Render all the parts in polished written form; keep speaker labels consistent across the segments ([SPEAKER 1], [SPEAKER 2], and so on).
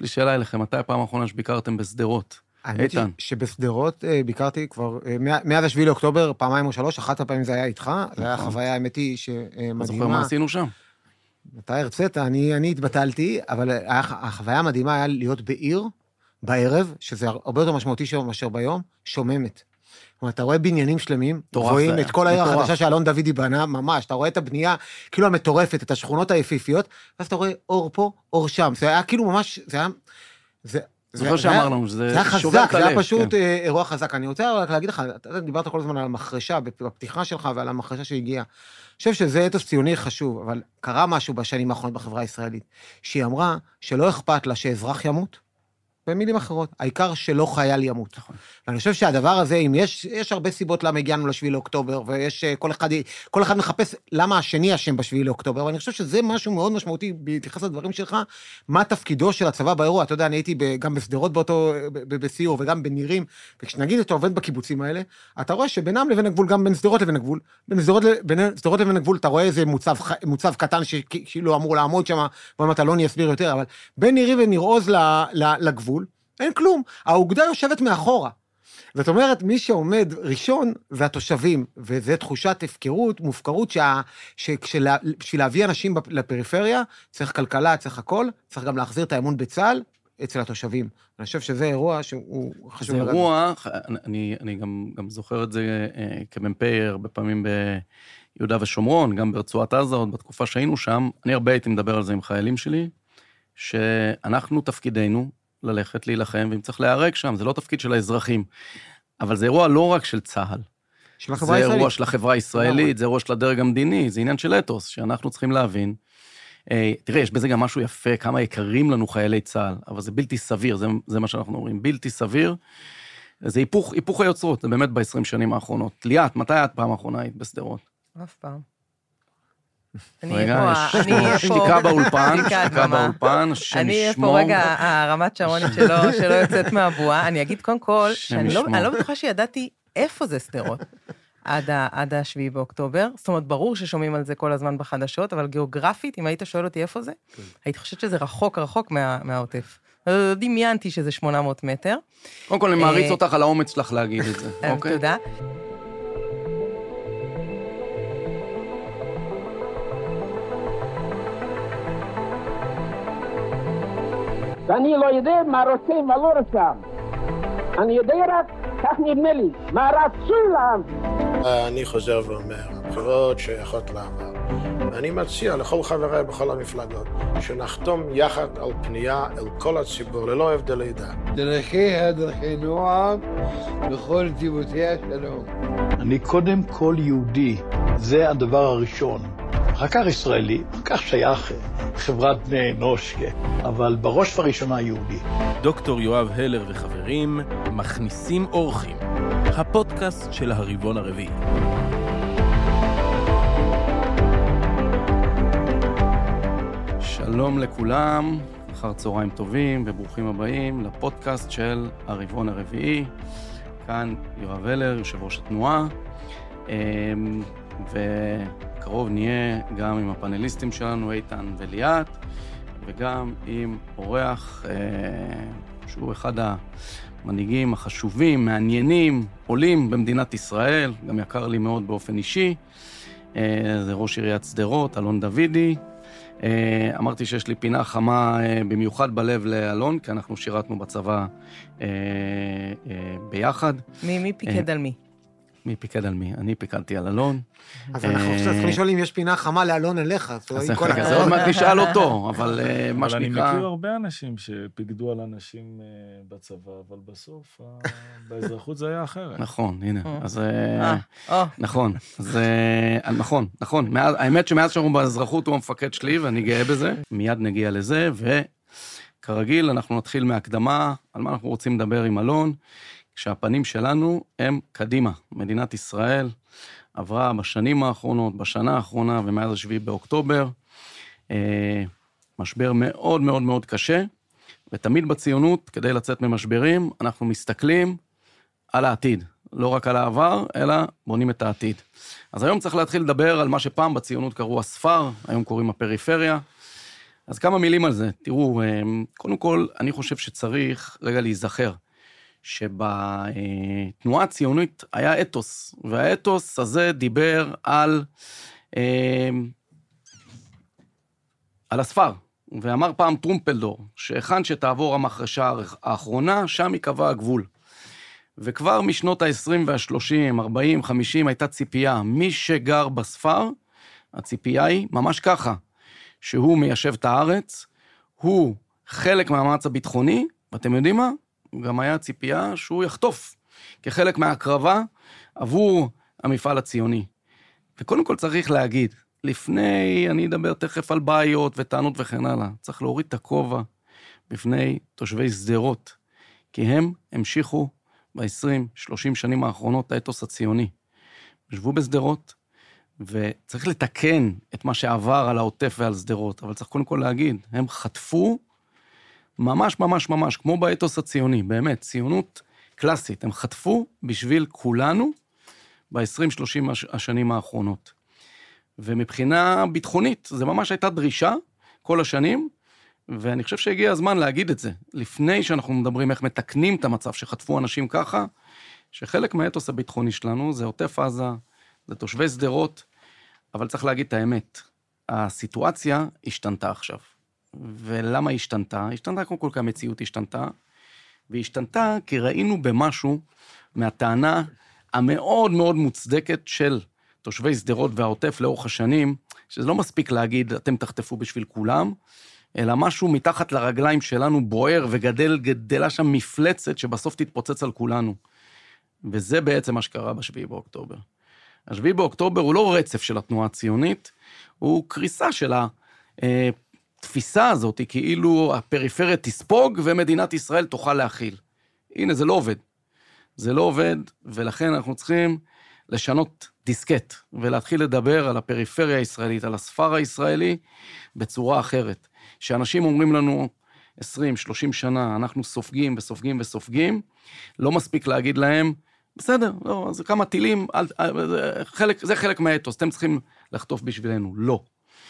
[SPEAKER 1] לי שאלה אליכם, מתי הפעם האחרונה שביקרתם בסדרות?
[SPEAKER 2] האמת היא שבסדרות ביקרתי כבר, מאז 7 לאוקטובר, פעמיים או 3, אחת הפעמים זה היה איתך, זה היה חוויה, האמת היא שמדהימה.
[SPEAKER 1] זוכר מה עשינו שם?
[SPEAKER 2] אתה הרצית, אני התבטלתי, אבל החוויה המדהימה היה להיות בעיר, בערב, שזה הרבה יותר משמעותי מאשר ביום, שוממת. זאת אומרת, אתה רואה בניינים שלמים, רואים את כל העיר החדשה שאלון דוידי בנה, ממש, אתה רואה את הבנייה, כאילו המטורפת, את השכונות היפיפיות, ואז אתה רואה אור פה, אור שם, זה היה כאילו ממש, זה היה...
[SPEAKER 1] זוכר שאמרנו, זה
[SPEAKER 2] היה חזק, זה היה פשוט אירוע חזק. אני רוצה רק להגיד לך, אתה דיברת כל הזמן על המחרשה, בפתיחה שלך ועל המחרשה שהגיעה. אני חושב שזה אתוס ציוני חשוב, אבל קרה משהו בשנים האחרונות בחברה הישראלית, שהיא אמרה שלא אכפת לה שאזרח ימות, במילים אחרות, העיקר שלא חייל ימות. ואני חושב שהדבר הזה, אם יש הרבה סיבות למה הגענו ל7 לאוקטובר, ויש כל אחד מחפש למה השני אשם ב7 לאוקטובר, ואני חושב שזה משהו מאוד משמעותי, בהתייחס לדברים שלך, מה תפקידו של הצבא באירוע. אתה יודע, אני הייתי גם בסדרות בסיור, וגם בנירים, וכשנגיד אתה עובד בקיבוצים האלה, אתה רואה שבינם לבין הגבול, גם בין סדרות לבין הגבול, בין סדרות לבין הגבול, אתה רואה איזה מוצב קטן שכאילו אמור לעמוד שם, ואומרת, אלוני יסביר יותר, אבל בין נירים וניר עוז לגבול, אין כלום, האוגדה יושבת מאחורה. זאת אומרת, מי שעומד ראשון זה התושבים, וזה תחושת הפקרות, מופקרות, שבשביל להביא אנשים לפריפריה, צריך כלכלה, צריך הכל, צריך גם להחזיר את האמון בצה"ל, אצל התושבים. אני חושב שזה אירוע שהוא חשוב.
[SPEAKER 1] זה אירוע, אני גם זוכר את זה כמ"פ הרבה פעמים ביהודה ושומרון, גם ברצועת עזה, עוד בתקופה שהיינו שם, אני הרבה הייתי מדבר על זה עם חיילים שלי, שאנחנו תפקידנו ללכת להילחם, ואם צריך להיהרג שם, זה לא תפקיד של האזרחים, אבל זה אירוע לא רק של צה"ל, זה אירוע של החברה הישראלית, זה אירוע של הדרג המדיני, זה עניין של אתוס, שאנחנו צריכים להבין. תראה, יש בזה גם משהו יפה, כמה יקרים לנו חיילי צה"ל, אבל זה בלתי סביר, זה מה שאנחנו אומרים, בלתי סביר, זה היפוך היוצרות, זה באמת ב-20 שנים האחרונות. ליאת, מתי את פעם האחרונה היית בסדרות?
[SPEAKER 3] אף פעם.
[SPEAKER 1] רגע, יש שתיקה באולפן,
[SPEAKER 3] אני אהיה פה רגע, הרמת שרונית שלא יוצאת מהבועה, אני אגיד קודם כל, שאני לא בטוחה שידעתי איפה זה סדרות, עד ה7 באוקטובר, זאת אומרת, ברור ששומעים על זה כל הזמן בחדשות, אבל גיאוגרפית, אם היית שואל אותי איפה זה, הייתי חושבת שזה רחוק מהעוטף. דמיינתי שזה 800 מטר.
[SPEAKER 1] קודם כל, אני מעריץ אותך על האומץ שלך להגיד את זה.
[SPEAKER 3] תודה.
[SPEAKER 4] ואני לא יודע מה רוצה ומה לא רוצה. אני יודע רק, כך נדמה לי, מה רצו לעם.
[SPEAKER 5] אני חוזר ואומר, הבחירות שייכות לעבר. ואני מציע לכל חבריי בכל המפלגות, שנחתום יחד על פנייה אל כל הציבור, ללא הבדלי דת.
[SPEAKER 6] דרכיה דרכי נועם, בכל נתיבותיה שלום.
[SPEAKER 7] אני קודם כל יהודי, זה הדבר הראשון. אחר כך ישראלי, אחר כך שייך חברת בני אנוש, אבל בראש ובראשונה יהודי.
[SPEAKER 8] דוקטור יואב הלר וחברים מכניסים אורחים, הפודקאסט של הרבעון הרביעי.
[SPEAKER 1] שלום לכולם, אחר צהריים טובים וברוכים הבאים לפודקאסט של הרבעון הרביעי. כאן יואב הלר, יושב ראש התנועה, וקרוב נהיה גם עם הפאנליסטים שלנו, איתן וליאת, וגם עם אורח שהוא אחד המנהיגים החשובים, מעניינים, עולים במדינת ישראל, גם יקר לי מאוד באופן אישי, זה ראש עיריית שדרות, אלון דוידי. אמרתי שיש לי פינה חמה במיוחד בלב לאלון, כי אנחנו שירתנו בצבא ביחד.
[SPEAKER 3] מי פיקד על מי?
[SPEAKER 1] מי פיקד על מי? אני פיקדתי על אלון.
[SPEAKER 2] אז אנחנו צריכים לשאול אם יש פינה חמה לאלון אליך.
[SPEAKER 1] זה עוד מעט נשאל אותו, אבל מה שנקרא...
[SPEAKER 9] אבל אני מכיר הרבה אנשים שפיקדו על אנשים בצבא, אבל בסוף באזרחות זה היה אחרת.
[SPEAKER 1] נכון, הנה. אז נכון. נכון. האמת שמאז שאנחנו באזרחות הוא המפקד שלי, ואני גאה בזה. מיד נגיע לזה, וכרגיל אנחנו נתחיל מהקדמה על מה אנחנו רוצים לדבר עם אלון. כשהפנים שלנו הם קדימה. מדינת ישראל עברה בשנים האחרונות, בשנה האחרונה ומאז 7 באוקטובר, משבר מאוד מאוד מאוד קשה, ותמיד בציונות, כדי לצאת ממשברים, אנחנו מסתכלים על העתיד. לא רק על העבר, אלא בונים את העתיד. אז היום צריך להתחיל לדבר על מה שפעם בציונות קראו הספר, היום קוראים הפריפריה. אז כמה מילים על זה. תראו, קודם כל, אני חושב שצריך רגע להיזכר, שבתנועה הציונית היה אתוס, והאתוס הזה דיבר על הספר, ואמר פעם טרומפלדור, שהכן שתעבור המחרשה האחרונה, שם יקבע הגבול. וכבר משנות ה-20 וה-30, 40, 50, הייתה ציפייה. מי שגר בספר, הציפייה היא ממש ככה, שהוא מיישב את הארץ, הוא חלק מהמאמץ הביטחוני, ואתם יודעים מה? גם היה ציפייה שהוא יחטוף, כחלק מההקרבה עבור המפעל הציוני. וקודם כל צריך להגיד, לפני, אני אדבר תכף על בעיות וטענות וכן הלאה, צריך להוריד את הכובע בפני תושבי שדרות, כי הם המשיכו ב-20-30 שנים האחרונות האתוס הציוני. ישבו בשדרות, וצריך לתקן את מה שעבר על העוטף ועל שדרות, אבל צריך קודם כל להגיד, הם חטפו ממש ממש ממש, כמו באתוס הציוני, באמת, ציונות קלאסית, הם חטפו בשביל כולנו ב-20-30 השנים האחרונות. ומבחינה ביטחונית, זה ממש הייתה דרישה כל השנים, ואני חושב שהגיע הזמן להגיד את זה, לפני שאנחנו מדברים איך מתקנים את המצב שחטפו אנשים ככה, שחלק מהאתוס הביטחוני שלנו זה עוטף עזה, זה תושבי שדרות, אבל צריך להגיד את האמת, הסיטואציה השתנתה עכשיו. ולמה היא השתנתה? השתנתה קודם כל כי המציאות השתנתה, והיא השתנתה כי ראינו במשהו מהטענה המאוד מאוד מוצדקת של תושבי שדרות והעוטף לאורך השנים, שזה לא מספיק להגיד, אתם תחטפו בשביל כולם, אלא משהו מתחת לרגליים שלנו בוער וגדלה שם מפלצת שבסוף תתפוצץ על כולנו. וזה בעצם מה שקרה ב7 באוקטובר. ה7 באוקטובר הוא לא רצף של התנועה הציונית, הוא קריסה של התפיסה הזאת, כאילו הפריפריה תספוג ומדינת ישראל תוכל להכיל. הנה, זה לא עובד. זה לא עובד, ולכן אנחנו צריכים לשנות דיסקט, ולהתחיל לדבר על הפריפריה הישראלית, על הספר הישראלי, בצורה אחרת. שאנשים אומרים לנו 20-30 שנה, אנחנו סופגים וסופגים וסופגים, לא מספיק להגיד להם, בסדר, לא, זה כמה טילים, זה חלק מהאתוס, אתם צריכים לחטוף בשבילנו. לא.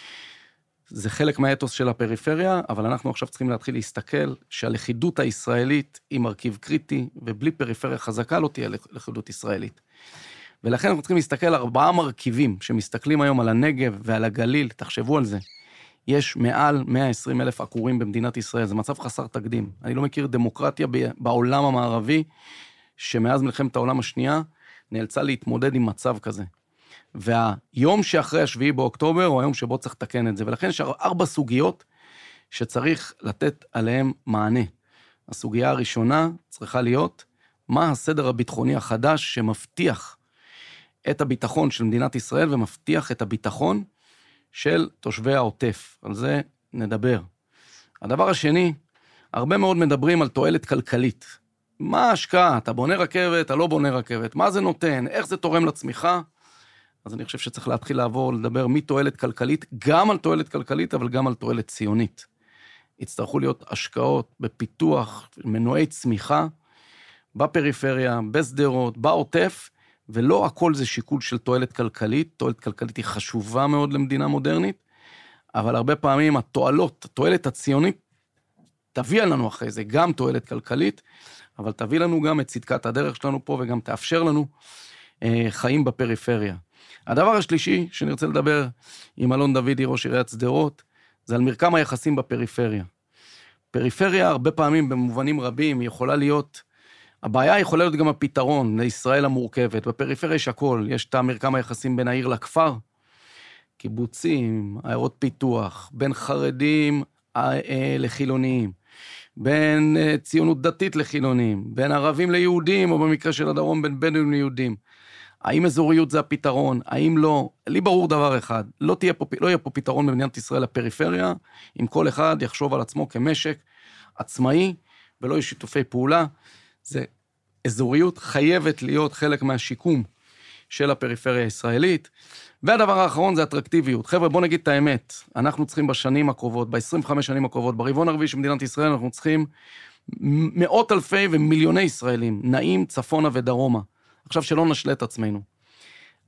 [SPEAKER 1] זה חלק מהאתוס של הפריפריה, אבל אנחנו עכשיו צריכים להתחיל להסתכל שהלכידות הישראלית היא מרכיב קריטי, ובלי פריפריה חזקה לא תהיה לכידות ישראלית. ולכן אנחנו צריכים להסתכל על 4 מרכיבים, שמסתכלים היום על הנגב ועל הגליל, תחשבו על זה. יש מעל 120,000 עקורים במדינת ישראל, זה מצב חסר תקדים. אני לא מכיר דמוקרטיה בעולם המערבי, שמאז מלחמת העולם השנייה, נאלצה להתמודד עם מצב כזה. והיום שאחרי 7 באוקטובר, הוא היום שבו צריך לתקן את זה, ולכן יש 4 סוגיות שצריך לתת עליהן מענה. הסוגיה הראשונה צריכה להיות, מה הסדר הביטחוני החדש שמבטיח את הביטחון של מדינת ישראל, ומבטיח את הביטחון של תושבי העוטף. על זה נדבר. הדבר השני, הרבה מאוד מדברים על תועלת כלכלית. מה ההשקעה? אתה בונה רכבת, אתה לא בונה רכבת. מה זה נותן? איך זה תורם לצמיחה? אז אני חושב שצריך להתחיל לעבור, לדבר מתועלת כלכלית, גם על תועלת כלכלית, אבל גם על תועלת ציונית. יצטרכו להיות השקעות בפיתוח, מנועי צמיחה, בפריפריה, בשדרות, בעוטף, ולא הכל זה שיקול של תועלת כלכלית. תועלת כלכלית היא חשובה מאוד למדינה מודרנית, אבל הרבה פעמים התועלת הציונית, תביא לנו אחרי זה גם תועלת כלכלית, אבל תביא לנו גם את צדקת הדרך שלנו פה, וגם תאפשר לנו חיים בפריפריה. הדבר השלישי שאני רוצה לדבר עם אלון דוידי, ראש עיריית שדרות, זה על מרקם היחסים בפריפריה. פריפריה הרבה פעמים במובנים רבים יכולה להיות, הבעיה יכולה להיות גם הפתרון לישראל המורכבת. בפריפריה יש הכל, יש את מרקם היחסים בין העיר לכפר, קיבוצים, עיירות פיתוח, בין חרדים לחילוניים, בין ציונות דתית לחילונים, בין ערבים ליהודים, או במקרה של הדרום בין בדואים ליהודים. האם אזוריות זה הפתרון? האם לא? לי ברור דבר אחד, לא יהיה פה פתרון במדינת ישראל לפריפריה, אם כל אחד יחשוב על עצמו כמשק עצמאי, ולא יהיה שיתופי פעולה. זה אזוריות חייבת להיות חלק מהשיקום של הפריפריה הישראלית. והדבר האחרון זה אטרקטיביות. חבר'ה, בוא נגיד את האמת, אנחנו צריכים בשנים הקרובות, ב-25 שנים הקרובות, ברבעון הרביעי של מדינת ישראל, אנחנו צריכים מאות אלפי ומיליוני ישראלים, נעים צפונה ודרומה. עכשיו שלא נשלה את עצמנו.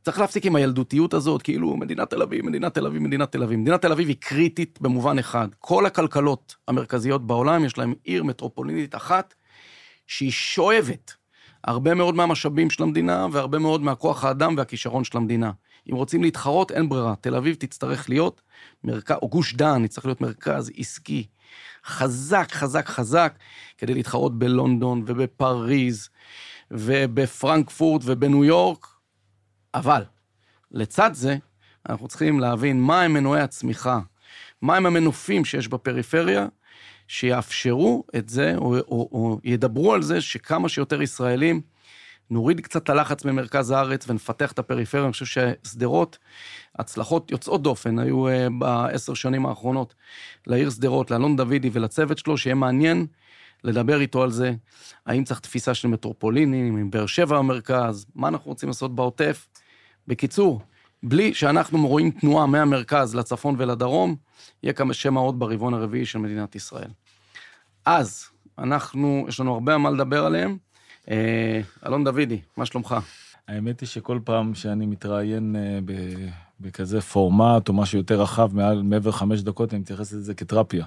[SPEAKER 1] צריך להפסיק עם הילדותיות הזאת, כאילו מדינת תל אביב, מדינת תל אביב, מדינת תל אביב. מדינת תל אביב היא קריטית במובן אחד. כל הכלכלות המרכזיות בעולם, יש להם עיר מטרופולינית אחת, שהיא שואבת הרבה מאוד מהמשאבים של המדינה, והרבה מאוד מהכוח האדם והכישרון של המדינה. אם רוצים להתחרות, אין ברירה. תל אביב תצטרך להיות מרכז, או גוש דן, יצטרך להיות מרכז עסקי, חזק, חזק, חזק, כדי להתחרות בלונדון ובפריז, ובפרנקפורט ובניו יורק. אבל, לצד זה, אנחנו צריכים להבין מה הם מנועי הצמיחה, מה הם המנופים שיש בפריפריה, שיאפשרו את זה, או ידברו על זה, שכמה שיותר ישראלים, נוריד קצת הלחץ ממרכז הארץ, ונפתח את הפריפריה. אני חושב שסדרות, הצלחות יוצאות דופן, היו ב10 שנים האחרונות, לעיר סדרות, לאלון דוידי ולצוות שלו, שיהיה מעניין לדבר איתו על זה, האם צריך תפיסה של מטרופולינים, עם באר שבע המרכז, מה אנחנו רוצים לעשות בעוטף. בקיצור, בלי שאנחנו רואים תנועה מהמרכז לצפון ולדרום, יהיה כמה שם מאוד ברבעון הרביעי של מדינת ישראל. אז, יש לנו הרבה מה לדבר עליהם. אלון דוידי, מה שלומך?
[SPEAKER 9] האמת היא שכל פעם שאני מתראיין בכזה פורמט, או משהו יותר רחב, מעבר 5 דקות, אני מתייחס לזה כתרפיה.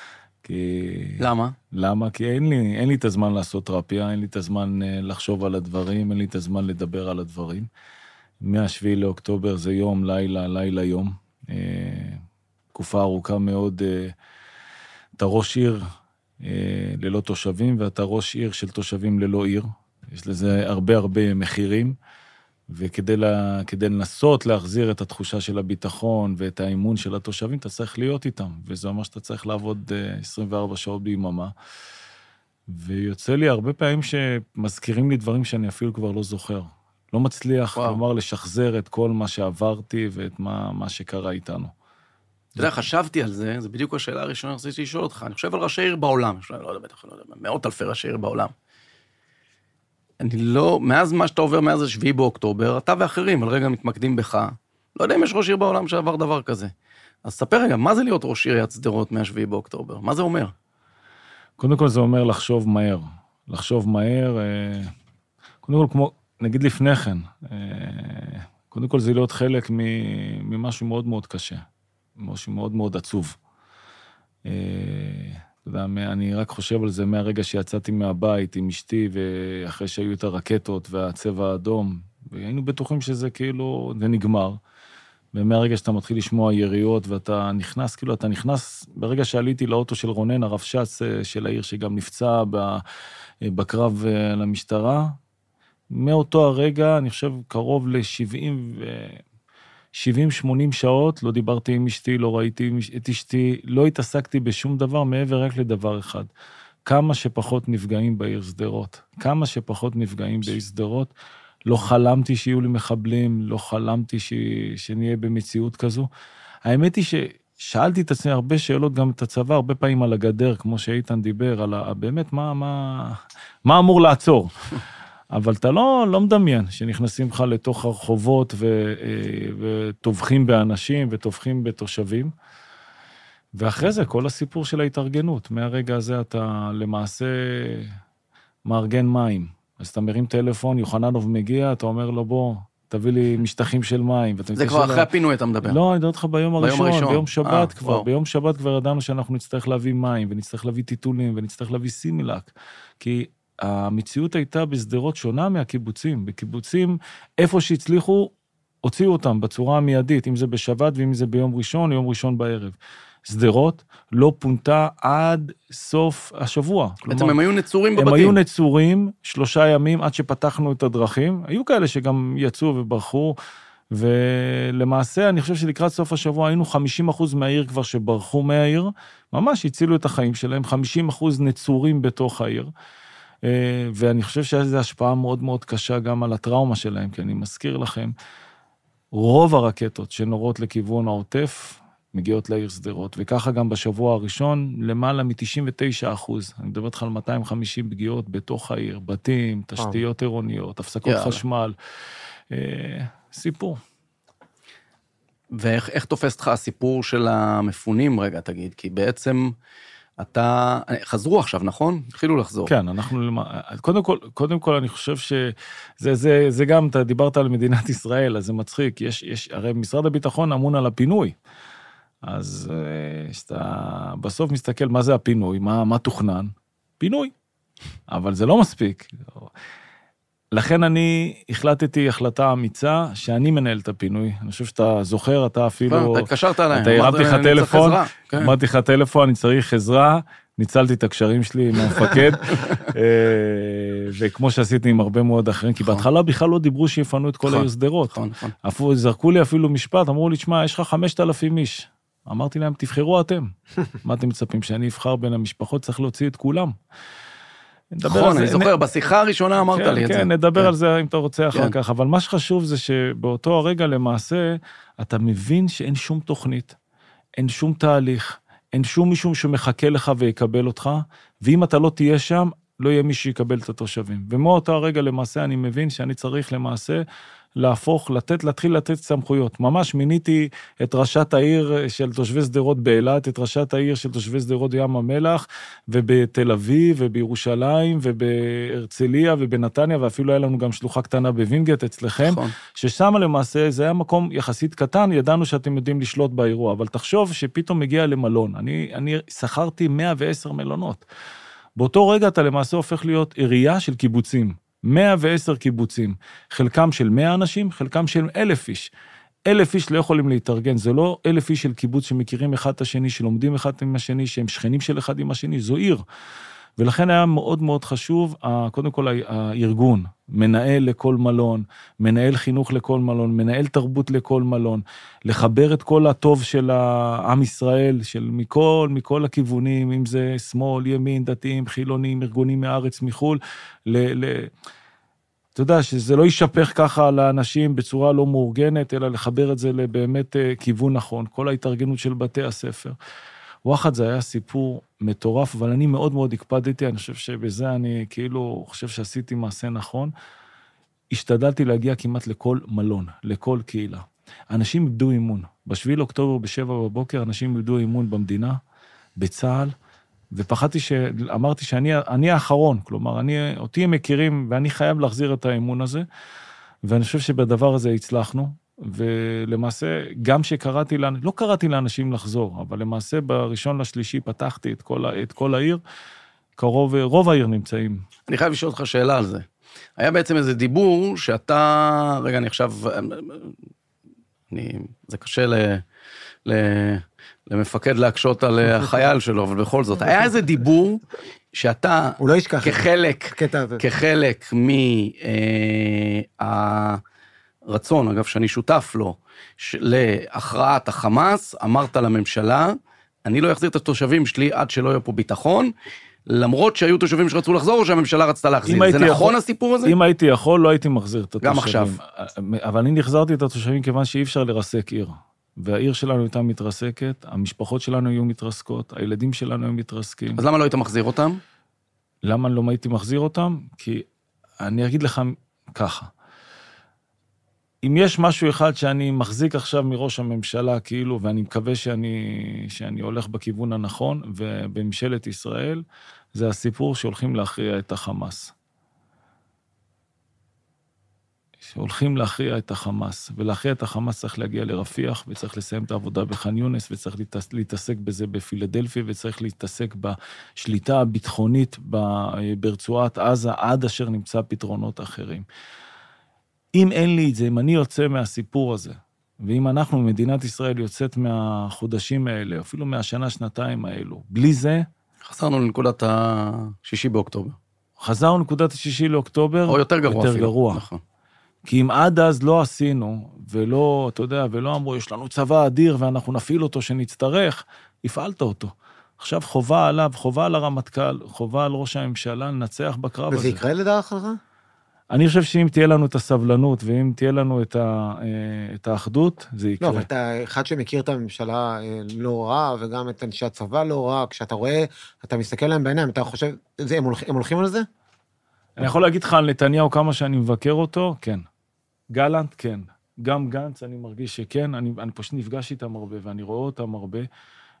[SPEAKER 1] למה?
[SPEAKER 9] למה? כי אין לי את הזמן לעשות תרפיה, אין לי את הזמן לחשוב על הדברים, אין לי את הזמן לדבר על הדברים. מה-7 לאוקטובר זה יום, לילה יום. תקופה ארוכה מאוד, אתה ראש עיר ללא תושבים, ואתה ראש עיר של תושבים ללא עיר. יש לזה הרבה מחירים, וכדי לנסות להחזיר את התחושה של הביטחון ואת האימון של התושבים, אתה צריך להיות איתם, וזה אומר שאתה צריך לעבוד 24 שעות ביממה. ויוצא לי הרבה פעמים שמזכירים לי דברים שאני אפילו כבר לא זוכר. לא מצליח, כלומר, לשחזר את כל מה שעברתי ואת מה שקרה איתנו.
[SPEAKER 1] אתה יודע, חשבתי על זה, זה בדיוק השאלה הראשונה, רציתי לשאול אותך. אני חושב על ראשי עיר בעולם, לא יודע, מאות אלפי ראשי עיר בעולם. מאז מה שאתה עובר, מאז 7 באוקטובר, אתה ואחרים על רגע מתמקדים בך, לא יודע אם יש ראש עיר בעולם שעבר דבר כזה. אז ספר רגע, מה זה להיות ראש עיריית שדרות מה-7 באוקטובר? מה זה אומר?
[SPEAKER 9] קודם כל זה אומר לחשוב מהר. לחשוב מהר, קודם כל כמו, נגיד לפני כן, קודם כל זה להיות חלק ממשהו מאוד מאוד קשה, משהו מאוד מאוד עצוב. אתה יודע, אני רק חושב על זה מהרגע שיצאתי מהבית עם אשתי, ואחרי שהיו את הרקטות והצבע האדום, והיינו בטוחים שזה כאילו, זה נגמר. ומהרגע שאתה מתחיל לשמוע יריות, ואתה נכנס, כאילו אתה נכנס, ברגע שעליתי לאוטו של רונן, הרב שץ של העיר, שגם נפצע בקרב למשטרה, מאותו הרגע, אני חושב, קרוב ל-70-80 שעות, לא דיברתי עם אשתי, לא ראיתי את אשתי, לא התעסקתי בשום דבר, מעבר רק לדבר אחד. כמה שפחות נפגעים בעיר שדרות. כמה שפחות נפגעים בעיר שדרות. לא חלמתי שיהיו לי מחבלים, לא חלמתי שנהיה במציאות כזו. האמת היא ששאלתי את עצמי הרבה שאלות, גם את הצבא, הרבה פעמים על הגדר, כמו שאיתן דיבר, על באמת מה אמור לעצור. אבל אתה לא מדמיין שנכנסים לך לתוך הרחובות וטובחים באנשים וטובחים בתושבים. ואחרי זה כל הסיפור של ההתארגנות. מהרגע הזה אתה למעשה מארגן מים. אז אתה מרים טלפון, יוחננוב מגיע, אתה אומר לו בוא, תביא לי משטחים של מים.
[SPEAKER 1] זה כבר אחרי הפינוי אתה מדבר.
[SPEAKER 9] לא, אני יודע אותך ביום הראשון, ביום שבת כבר. ביום שבת כבר ידענו שאנחנו נצטרך להביא מים, ונצטרך להביא טיטולים, ונצטרך להביא סימילק. כי המציאות הייתה בסדרות שונה מהקיבוצים. בקיבוצים, איפה שהצליחו, הוציאו אותם בצורה המיידית, אם זה בשבת ואם זה ביום ראשון, יום ראשון בערב. סדרות לא פונתה עד סוף השבוע.
[SPEAKER 1] בעצם הם היו נצורים בבתים.
[SPEAKER 9] הם היו נצורים 3 ימים עד שפתחנו את הדרכים. היו כאלה שגם יצאו וברחו, ולמעשה אני חושב שלקראת סוף השבוע היינו 50% מהעיר כבר שברחו מהעיר, ממש הצילו את החיים שלהם, 50% נצורים בתוך העיר. ואני חושב שזו השפעה מאוד מאוד קשה גם על הטראומה שלהם, כי אני מזכיר לכם, רוב הרקטות שנורות לכיוון העוטף, מגיעות לעיר שדרות, וככה גם בשבוע הראשון, למעלה מ-99%, אני מדבר איתך על 250 פגיעות בתוך העיר, בתים, תשתיות עירוניות, הפסקות חשמל, סיפור.
[SPEAKER 1] ואיך תופס לך הסיפור של המפונים, רגע, תגיד, כי בעצם חזרו עכשיו, נכון? התחילו לחזור.
[SPEAKER 9] כן, קודם כל אני חושב שזה גם, אתה דיברת על מדינת ישראל, אז זה מצחיק, הרי משרד הביטחון אמון על הפינוי, אז שאתה בסוף מסתכל מה זה הפינוי, מה תוכנן? פינוי, אבל זה לא מספיק. לכן אני החלטתי החלטה אמיצה שאני מנהל את הפינוי. אני חושב שאתה זוכר, אתה אפילו...
[SPEAKER 1] אתה התקשרת עליי.
[SPEAKER 9] אתה הרמתי לך טלפון, אמרתי לך טלפון, אני צריך עזרה, ניצלתי את הקשרים שלי עם המפקד, וכמו שעשיתי עם הרבה מאוד אחרים, כי בהתחלה בכלל לא דיברו שיפנו את כל העיר שדרות. זרקו לי אפילו משפט, אמרו לי, תשמע, יש לך 5,000 איש. אמרתי להם, תבחרו אתם. מה אתם מצפים? שאני אבחר בין המשפחות, צריך להוציא את כולם.
[SPEAKER 1] נכון, אני זוכר, בשיחה הראשונה אמרת לי את זה.
[SPEAKER 9] כן, נדבר על זה אם אתה רוצה אחר כך, אבל מה שחשוב זה שבאותו הרגע למעשה, אתה מבין שאין שום תוכנית, אין שום תהליך, אין שום מישהו שמחכה לך ויקבל אותך, ואם אתה לא תהיה שם, לא יהיה מי שיקבל את התושבים. ומאותו הרגע למעשה אני מבין שאני צריך למעשה להתחיל לתת סמכויות. ממש מיניתי את ראשת העיר של תושבי שדרות באילת, את ראשת העיר של תושבי שדרות ים המלח, ובתל אביב, ובירושלים, ובהרצליה, ובנתניה, ואפילו היה לנו גם שלוחה קטנה בווינגייט אצלכם, ששם למעשה זה היה מקום יחסית קטן, ידענו שאתם יודעים לשלוט באירוע, אבל תחשוב שפתאום מגיע למלון. אני שכרתי 110 מלונות. באותו רגע אתה למעשה הופך להיות עירייה של קיבוצים. 110 קיבוצים, חלקם של 100 אנשים, חלקם של 1,000 איש. 1,000 איש לא יכולים להתארגן, זה לא 1,000 איש של קיבוץ שמכירים אחד את השני, שלומדים אחד עם השני, שהם שכנים של אחד עם השני, זו עיר. ולכן היה מאוד מאוד חשוב, קודם כל הארגון, מנהל לכל מלון, מנהל חינוך לכל מלון, מנהל תרבות לכל מלון, לחבר את כל הטוב של העם ישראל, של מכל הכיוונים, אם זה שמאל, ימין, דתיים, חילונים, ארגונים מארץ, מחול, אתה יודע, שזה לא יישפך ככה לאנשים בצורה לא מאורגנת, אלא לחבר את זה לבאמת כיוון נכון, כל ההתארגנות של בתי הספר. וואחד זה היה סיפור מטורף, אבל אני מאוד מאוד הקפדתי, אני חושב שבזה אני כאילו חושב שעשיתי מעשה נכון, השתדלתי להגיע כמעט לכל מלון, לכל קהילה. אנשים איבדו אימון. ב7 לאוקטובר, ב7 בבוקר, אנשים איבדו אימון במדינה, בצה"ל, ופחדתי אמרתי שאני האחרון, כלומר, אותי הם מכירים, ואני חייב להחזיר את האימון הזה, ואני חושב שבדבר הזה הצלחנו, ולמעשה, גם שקראתי, לא קראתי לאנשים לחזור, אבל למעשה בראשון לשלישי פתחתי את כל העיר, רוב העיר נמצאים.
[SPEAKER 1] אני חייב לשאול אותך שאלה על זה. היה בעצם איזה דיבור שאתה, רגע, אני עכשיו, זה קשה למפקד להקשות על החייל שלו, אבל בכל זאת, היה איזה דיבור שאתה, כחלק רצון, אגב, שאני שותף לו, להכרעת החמאס, אמרת לממשלה, אני לא אחזיר את התושבים שלי עד שלא יהיה פה ביטחון, למרות שהיו תושבים שרצו לחזור, או שהממשלה רצתה להחזיר. זה נכון הסיפור הזה?
[SPEAKER 9] אם הייתי יכול, לא הייתי מחזיר את התושבים.
[SPEAKER 1] גם עכשיו.
[SPEAKER 9] אבל אני החזרתי את התושבים כיוון שאי אפשר לרסק עיר. והעיר שלנו הייתה מתרסקת, המשפחות שלנו היו מתרסקות, הילדים שלנו היו מתרסקים.
[SPEAKER 1] אז למה לא היית מחזיר אותם?
[SPEAKER 9] למה לא הייתי מחזיר אותם? כי אני אגיד לך ככה, אם יש משהו אחד שאני מחזיק עכשיו מראש הממשלה, כאילו, ואני מקווה שאני הולך בכיוון הנכון, ובממשלת ישראל, זה הסיפור שהולכים להכריע את החמאס. שהולכים להכריע את החמאס, ולהכריע את החמאס צריך להגיע לרפיח, וצריך לסיים את העבודה בח'אן יונס, וצריך להתעסק בזה בפילדלפיה, וצריך להתעסק בשליטה הביטחונית ברצועת עזה, עד אשר נמצא פתרונות אחרים. אם אין לי את זה, אם אני יוצא מהסיפור הזה, ואם אנחנו, מדינת ישראל, יוצאת מהחודשים האלה, אפילו מהשנה, שנתיים האלו, בלי זה...
[SPEAKER 1] חזרנו לנקודת ה-6 באוקטובר.
[SPEAKER 9] חזרנו לנקודת ה-6 לאוקטובר,
[SPEAKER 1] או יותר גרוע.
[SPEAKER 9] יותר גרוע. נכון. כי אם עד אז לא עשינו, ולא, אתה יודע, ולא אמרו, יש לנו צבא אדיר, ואנחנו נפעיל אותו שנצטרך, הפעלת אותו. עכשיו חובה עליו, חובה על הרמטכ"ל, חובה על ראש הממשלה, לנצח בקרב הזה.
[SPEAKER 2] וזה יקרה לדרך לך?
[SPEAKER 9] אני חושב שאם תהיה לנו את הסבלנות, ואם תהיה לנו את האחדות, זה יקרה.
[SPEAKER 2] לא, אבל אתה אחד שמכיר את הממשלה לא רע, וגם את אנשי הצבא לא רע, כשאתה רואה, אתה מסתכל להם בעיניים, אתה חושב, הם הולכים על זה?
[SPEAKER 9] אני יכול להגיד לך על נתניהו כמה שאני מבקר אותו, כן. גלנט, כן. גם גנץ, אני מרגיש שכן, אני פשוט נפגש איתם הרבה, ואני רואה אותם הרבה,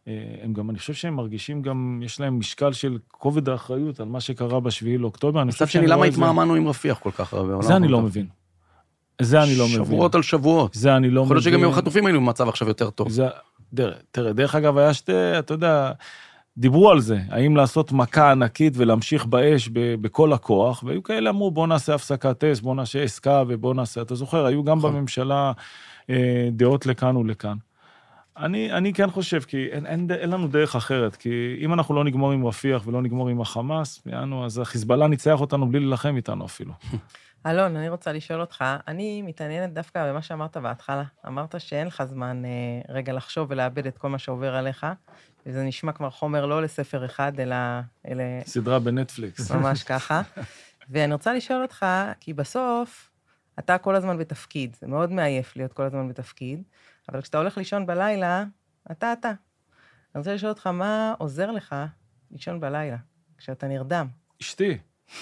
[SPEAKER 9] הם גם, אני חושב שהם מרגישים גם, יש להם משקל של כובד האחריות על מה שקרה ב7 לאוקטובר.
[SPEAKER 1] מצד שני, למה התמהמנו עם רפיח כל כך הרבה?
[SPEAKER 9] זה אני לא מבין. זה אני לא מבין.
[SPEAKER 1] שבועות על שבועות.
[SPEAKER 9] זה אני לא מבין.
[SPEAKER 1] יכול להיות שגם עם החטופים היינו במצב עכשיו יותר טוב.
[SPEAKER 9] תראה, דרך אגב, היה אתה יודע, דיברו על זה, האם לעשות מכה ענקית ולהמשיך באש בכל הכוח, והיו כאלה אמרו, בוא נעשה הפסקת אש, בוא נעשה עסקה ובוא נעשה, אתה זוכר, היו גם בממשלה דעות לכאן ולכאן. אני כן חושב, כי אין לנו דרך אחרת, כי אם אנחנו לא נגמור עם רפיח ולא נגמור עם החמאס, אז החיזבאללה ניצח אותנו בלי להילחם איתנו אפילו.
[SPEAKER 3] אלון, אני רוצה לשאול אותך, אני מתעניינת דווקא במה שאמרת בהתחלה. אמרת שאין לך זמן רגע לחשוב ולאבד את כל מה שעובר עליך, וזה נשמע כבר חומר לא לספר אחד, אלא
[SPEAKER 9] סדרה בנטפליקס.
[SPEAKER 3] ממש ככה. ואני רוצה לשאול אותך, כי בסוף אתה כל הזמן בתפקיד, זה מאוד מעייף להיות כל הזמן בתפקיד, אבל כשאתה הולך לישון בלילה, אתה. אני רוצה לשאול אותך, מה עוזר לך לישון בלילה, כשאתה נרדם?
[SPEAKER 9] אשתי.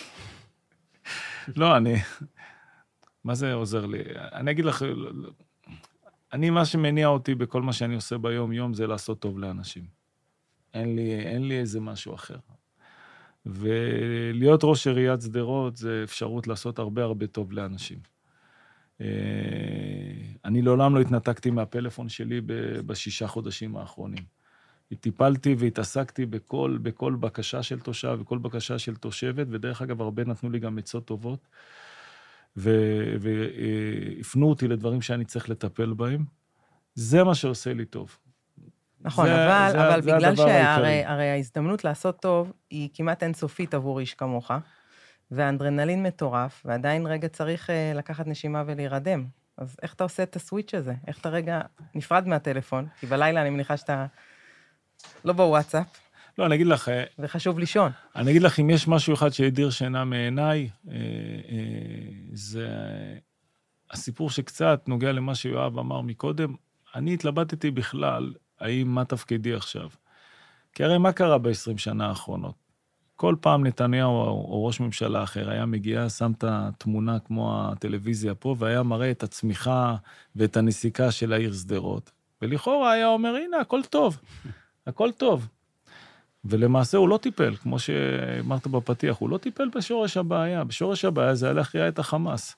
[SPEAKER 9] לא, מה זה עוזר לי? אני אגיד לך, מה שמניע אותי בכל מה שאני עושה ביום-יום, זה לעשות טוב לאנשים. אין לי איזה משהו אחר. ולהיות ראש עיריית שדרות, זה אפשרות לעשות הרבה טוב לאנשים. אני לעולם לא התנתקתי מהפלאפון שלי ב6 חודשים האחרונים. טיפלתי והתעסקתי בכל בקשה של תושב וכל בקשה של תושבת, ודרך אגב, הרבה נתנו לי גם עצות טובות, והפנו אותי לדברים שאני צריך לטפל בהם. זה מה שעושה לי טוב.
[SPEAKER 3] נכון, אבל בגלל שהרי ההזדמנות לעשות טוב, היא כמעט אינסופית עבור איש כמוך, והאנדרנלין מטורף, ועדיין רגע צריך לקחת נשימה ולהירדם. אז איך אתה עושה את הסוויץ' הזה? איך אתה רגע נפרד מהטלפון? כי בלילה אני מניחה שאתה לא בוואטסאפ.
[SPEAKER 9] לא, אני אגיד לך...
[SPEAKER 3] וחשוב לישון.
[SPEAKER 9] אני אגיד לך, אם יש משהו אחד שהדיר שינה מעיניי, זה הסיפור שקצת נוגע למה שיואב אמר מקודם. אני התלבטתי בכלל, מה תפקידי עכשיו? כי הרי מה קרה ב-20 שנה האחרונות? כל פעם נתניהו או ראש ממשלה אחר היה מגיע, שם את התמונה כמו הטלוויזיה פה, והיה מראה את הצמיחה ואת הנסיקה של העיר שדרות. ולכאורה היה אומר, הנה, הכל טוב. הכל טוב. ולמעשה הוא לא טיפל, כמו שאמרת בפתיח, הוא לא טיפל בשורש הבעיה. בשורש הבעיה זה היה להכריע את החמאס.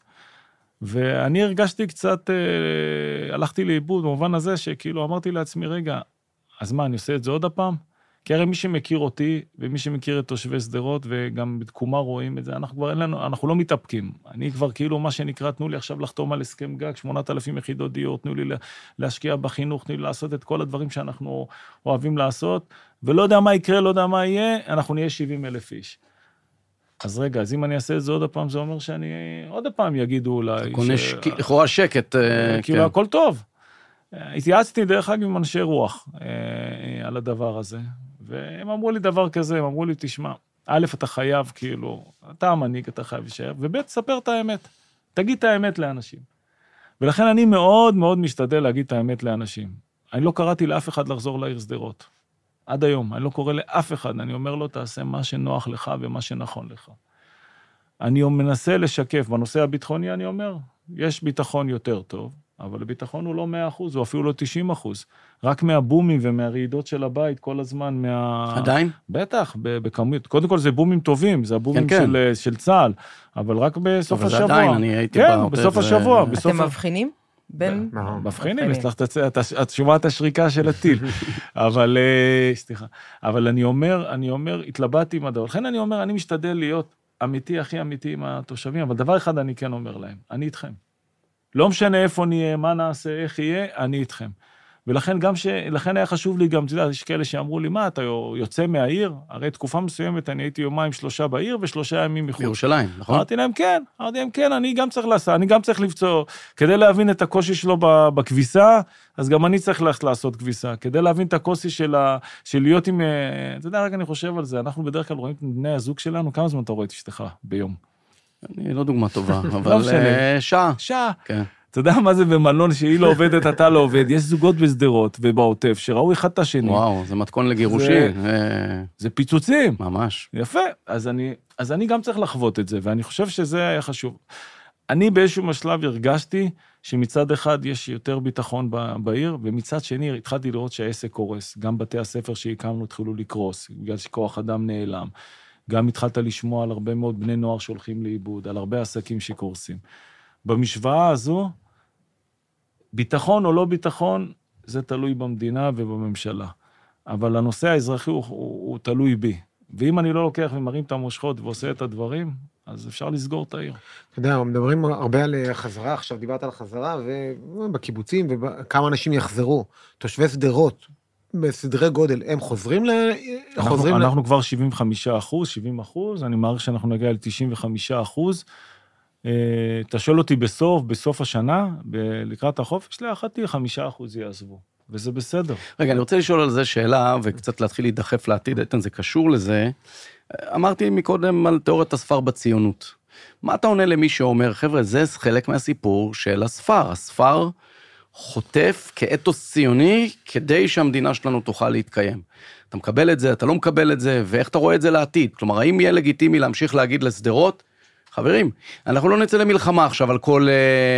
[SPEAKER 9] ואני הרגשתי קצת, הלכתי לאיבוד במובן הזה שכאילו אמרתי לעצמי, רגע, אז מה, אני עושה את זה עוד הפעם? כי הרי מי שמכיר אותי, ומי שמכיר את תושבי שדרות, וגם בתקומה רואים את זה, אנחנו לא מתאפקים. אני כבר כאילו מה שנקרא, תנו לי עכשיו לחתום על הסכם גג, 8,000 יחידות דיור, תנו לי להשקיע בחינוך, תנו לי לעשות את כל הדברים שאנחנו אוהבים לעשות, ולא יודע מה יקרה, לא יודע מה יהיה, אנחנו נהיה 70,000 איש. אז רגע, אז אם אני אעשה את זה עוד הפעם, זה אומר שאני עוד הפעם יגידו אולי...
[SPEAKER 1] לכאורה שקט.
[SPEAKER 9] כאילו, הכל טוב. התייעצתי דרך אגב עם אנשי רוח על הדבר הזה, והם אמרו לי דבר כזה, הם אמרו לי, תשמע, א', אתה חייב, כאילו, אתה המנהיג, אתה חייב להישאר, וב', תספר את האמת. תגיד את האמת לאנשים. ולכן אני מאוד מאוד משתדל להגיד את האמת לאנשים. אני לא קראתי לאף אחד לחזור לעיר שדרות. עד היום, אני לא קורא לאף אחד, אני אומר לו, תעשה מה שנוח לך ומה שנכון לך. אני מנסה לשקף, בנושא הביטחוני אני אומר, יש ביטחון יותר טוב, אבל הביטחון הוא לא 100%, הוא אפילו לא 90%. רק מהבומים ומהרעידות של הבית כל הזמן
[SPEAKER 1] עדיין?
[SPEAKER 9] בטח, בכמות. קודם כל זה בומים טובים, זה הבומים של צה"ל, אבל רק בסוף השבוע.
[SPEAKER 1] אבל זה עדיין, אני הייתי
[SPEAKER 9] כן, בסוף השבוע.
[SPEAKER 3] אתם מבחינים?
[SPEAKER 9] מבחינים, את שומעת השריקה של הטיל. אבל, סליחה, אבל אני אומר, התלבטתי עם הדבר. לכן אני אומר, אני משתדל להיות אמיתי, הכי אמיתי עם התושבים, אבל דבר אחד אני כן אומר להם, אני איתכם. לא משנה איפה נהיה, מה נעשה, איך יהיה, אני איתכם. ולכן לכן היה חשוב לי גם, יש כאלה שאמרו לי, מה, אתה יוצא מהעיר? הרי תקופה מסוימת, אני הייתי 2-3 בעיר, ו3 ימים מחוץ.
[SPEAKER 1] בירושלים, נכון?
[SPEAKER 9] אמרתי להם, כן, אני גם צריך לעשות, אני גם צריך לבצור, כדי להבין את הקושי שלו בכביסה, אז גם אני צריך לעשות כביסה, כדי להבין את הקושי של להיות עם, אתה יודע, רק אני חושב על זה, אנחנו בדרך כלל רואים את בני הזוג שלנו, כמה זמן אתה רואה את אשתך ביום?
[SPEAKER 1] אני לא דוגמה טובה, אבל שעה. כן.
[SPEAKER 9] אתה יודע מה זה במלון שהיא לא עובדת, אתה לא עובד. יש זוגות בשדרות ובעוטף שראו אחד את השני.
[SPEAKER 1] וואו, זה מתכון לגירושי.
[SPEAKER 9] זה פיצוצים.
[SPEAKER 1] ממש.
[SPEAKER 9] יפה. אז אני גם צריך לחוות את זה, ואני חושב שזה היה חשוב. אני באיזשהו משלב הרגשתי שמצד אחד יש יותר ביטחון בעיר, ומצד שני התחלתי לראות שהעסק קורס. גם בתי הספר שהקמנו התחילו לקרוס, בגלל שכוח אדם נעלם. גם התחלת לשמוע על הרבה מאוד בני נוער שהולכים לאיבוד, על הרבה עסקים שקורסים. במשוואה הזו, ביטחון או לא ביטחון, זה תלוי במדינה ובממשלה. אבל הנושא האזרחי הוא תלוי בי. ואם אני לא לוקח ומרים את המושכות ועושה את הדברים, אז אפשר לסגור את העיר.
[SPEAKER 2] אתה יודע, מדברים הרבה על חזרה, עכשיו דיברת על חזרה, ובקיבוצים, וכמה אנשים יחזרו. תושבי שדרות, בסדרי גודל, הם חוזרים
[SPEAKER 9] אנחנו כבר 75%, אני מעריך שאנחנו נגיע ל-95%. תשאל אותי בסוף השנה, לקראת החופש, להערכתי 5% יעזבו. וזה בסדר.
[SPEAKER 1] רגע, אני רוצה לשאול על זה שאלה, וקצת להתחיל להידחף לעתיד, איתן, זה קשור לזה. אמרתי מקודם על תיאוריית הספר בציונות. מה אתה עונה למי שאומר, חבר'ה, זה חלק מהסיפור של הספר. הספר חוטף כאתוס ציוני, כדי שהמדינה שלנו תוכל להתקיים. אתה מקבל את זה, אתה לא מקבל את זה, ואיך אתה רואה את זה לעתיד? כלומר, האם יהיה לגיטימי להמשיך להגיד לסדרות, חברים, אנחנו לא נצא למלחמה עכשיו על כל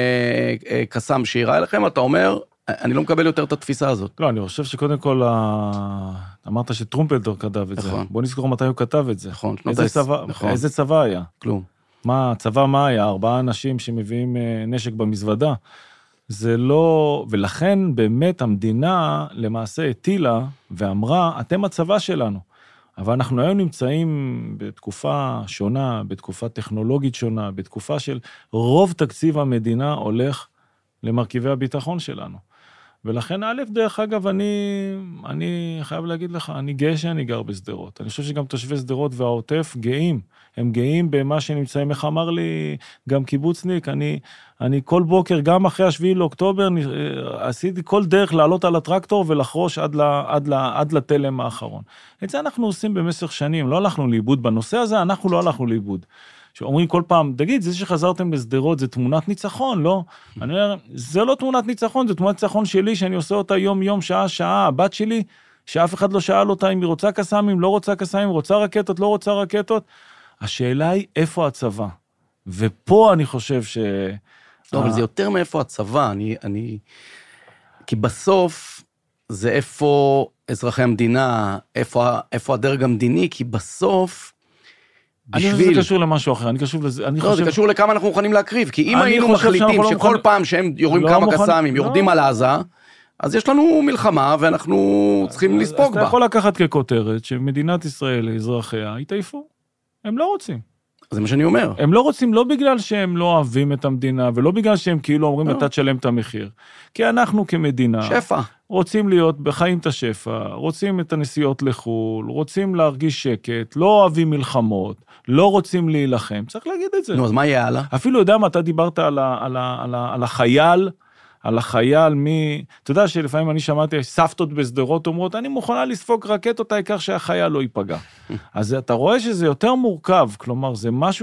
[SPEAKER 1] קסם שיראה אליכם, אתה אומר, אני לא מקבל יותר את התפיסה הזאת.
[SPEAKER 9] לא, אני חושב שקודם כל, אמרת שטרומפלדור כתב את זה. בוא נזכור מתי הוא כתב את זה.
[SPEAKER 1] נכון.
[SPEAKER 9] איזה צבא היה?
[SPEAKER 1] כלום.
[SPEAKER 9] הצבא מה היה? 4 אנשים שמביאים נשק במזוודה. זה לא, ולכן באמת המדינה למעשה הטילה ואמרה, אתם הצבא שלנו. אבל אנחנו היום נמצאים בתקופה שונה, בתקופה טכנולוגית שונה, בתקופה של רוב תקציב המדינה הולך למרכיבי הביטחון שלנו. ולכן א', דרך אגב, אני חייב להגיד לך, אני גאה שאני גר בסדרות. אני חושב שגם תושבי סדרות והעוטף גאים. הם גאים במה שנמצאים, איך אמר לי גם קיבוצניק, אני כל בוקר, גם אחרי 7 לאוקטובר, עשיתי כל דרך לעלות על הטרקטור ולחרוש עד לתלם האחרון. את זה אנחנו עושים במשך שנים, לא הלכנו לאיבוד בנושא הזה, אנחנו לא הלכנו לאיבוד. שאומרים כל פעם, תגיד, זה שחזרתם בסדרות, זה תמונת ניצחון, לא? אני אומר, זה לא תמונת ניצחון, זה תמונת ניצחון שלי, שאני עושה אותה יום, שעה, הבת שלי, שאף אחד לא שאל אותה אם היא רוצה קסמים, לא רוצה קסמים, רוצה רקטות, לא רוצה רקטות. השאלה היא, איפה הצבא? ופה אני חושב ש...
[SPEAKER 1] לא, אבל זה יותר מאיפה הצבא, כי בסוף זה איפה אזרחי המדינה, איפה הדרג המדיני, כי בסוף...
[SPEAKER 9] אני חושב שזה קשור למשהו אחר,
[SPEAKER 1] לא, זה קשור לכמה אנחנו מוכנים להקריב, כי אם היינו מחליטים שכל פעם שהם יורים כמה קסמים, יורדים על עזה, אז יש לנו מלחמה, ואנחנו צריכים לספוג בה.
[SPEAKER 9] אתה יכול לקחת ככותרת, שמדינת ישראל, אזרחיה, התעייפו. הם לא רוצים.
[SPEAKER 1] זה מה שאני אומר.
[SPEAKER 9] הם לא רוצים, לא בגלל שהם לא אוהבים את המדינה, ולא בגלל שהם כאילו אומרים, אתה תשלם את המחיר. כי אנחנו כמדינה...
[SPEAKER 1] שפע.
[SPEAKER 9] רוצים להיות בחיים את השפע, רוצים את הנסיעות לחול, רוצים להרגיש שקט, לא אוהבים מלחמות, לא רוצים להילחם. צריך להגיד את זה.
[SPEAKER 1] נו, אז מה יהיה הלאה?
[SPEAKER 9] אפילו יודע מה, אתה דיברת על החייל, אתה יודע שלפעמים אני שמעתי, סבתות בסדרות אומרות, אני מוכנה לספוג רקטות, העיקר שהחייל לא ייפגע. אז אתה רואה שזה יותר מורכב, כלומר, זה משהו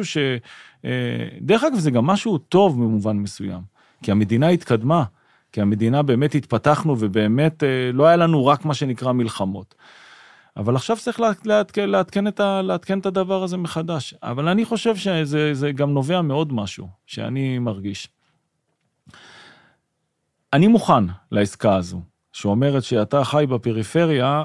[SPEAKER 9] דרך אגב, זה גם משהו טוב במובן מסוים, כי המדינה התקדמה, כי המדינה באמת התפתחנו, ובאמת לא היה לנו רק מה שנקרא מלחמות. אבל עכשיו צריך לעדכן את הדבר הזה מחדש. אבל אני חושב שזה גם נובע מאוד משהו, שאני מרגיש. אני מוכן לעסקה הזו, שאומרת שאתה חי בפריפריה,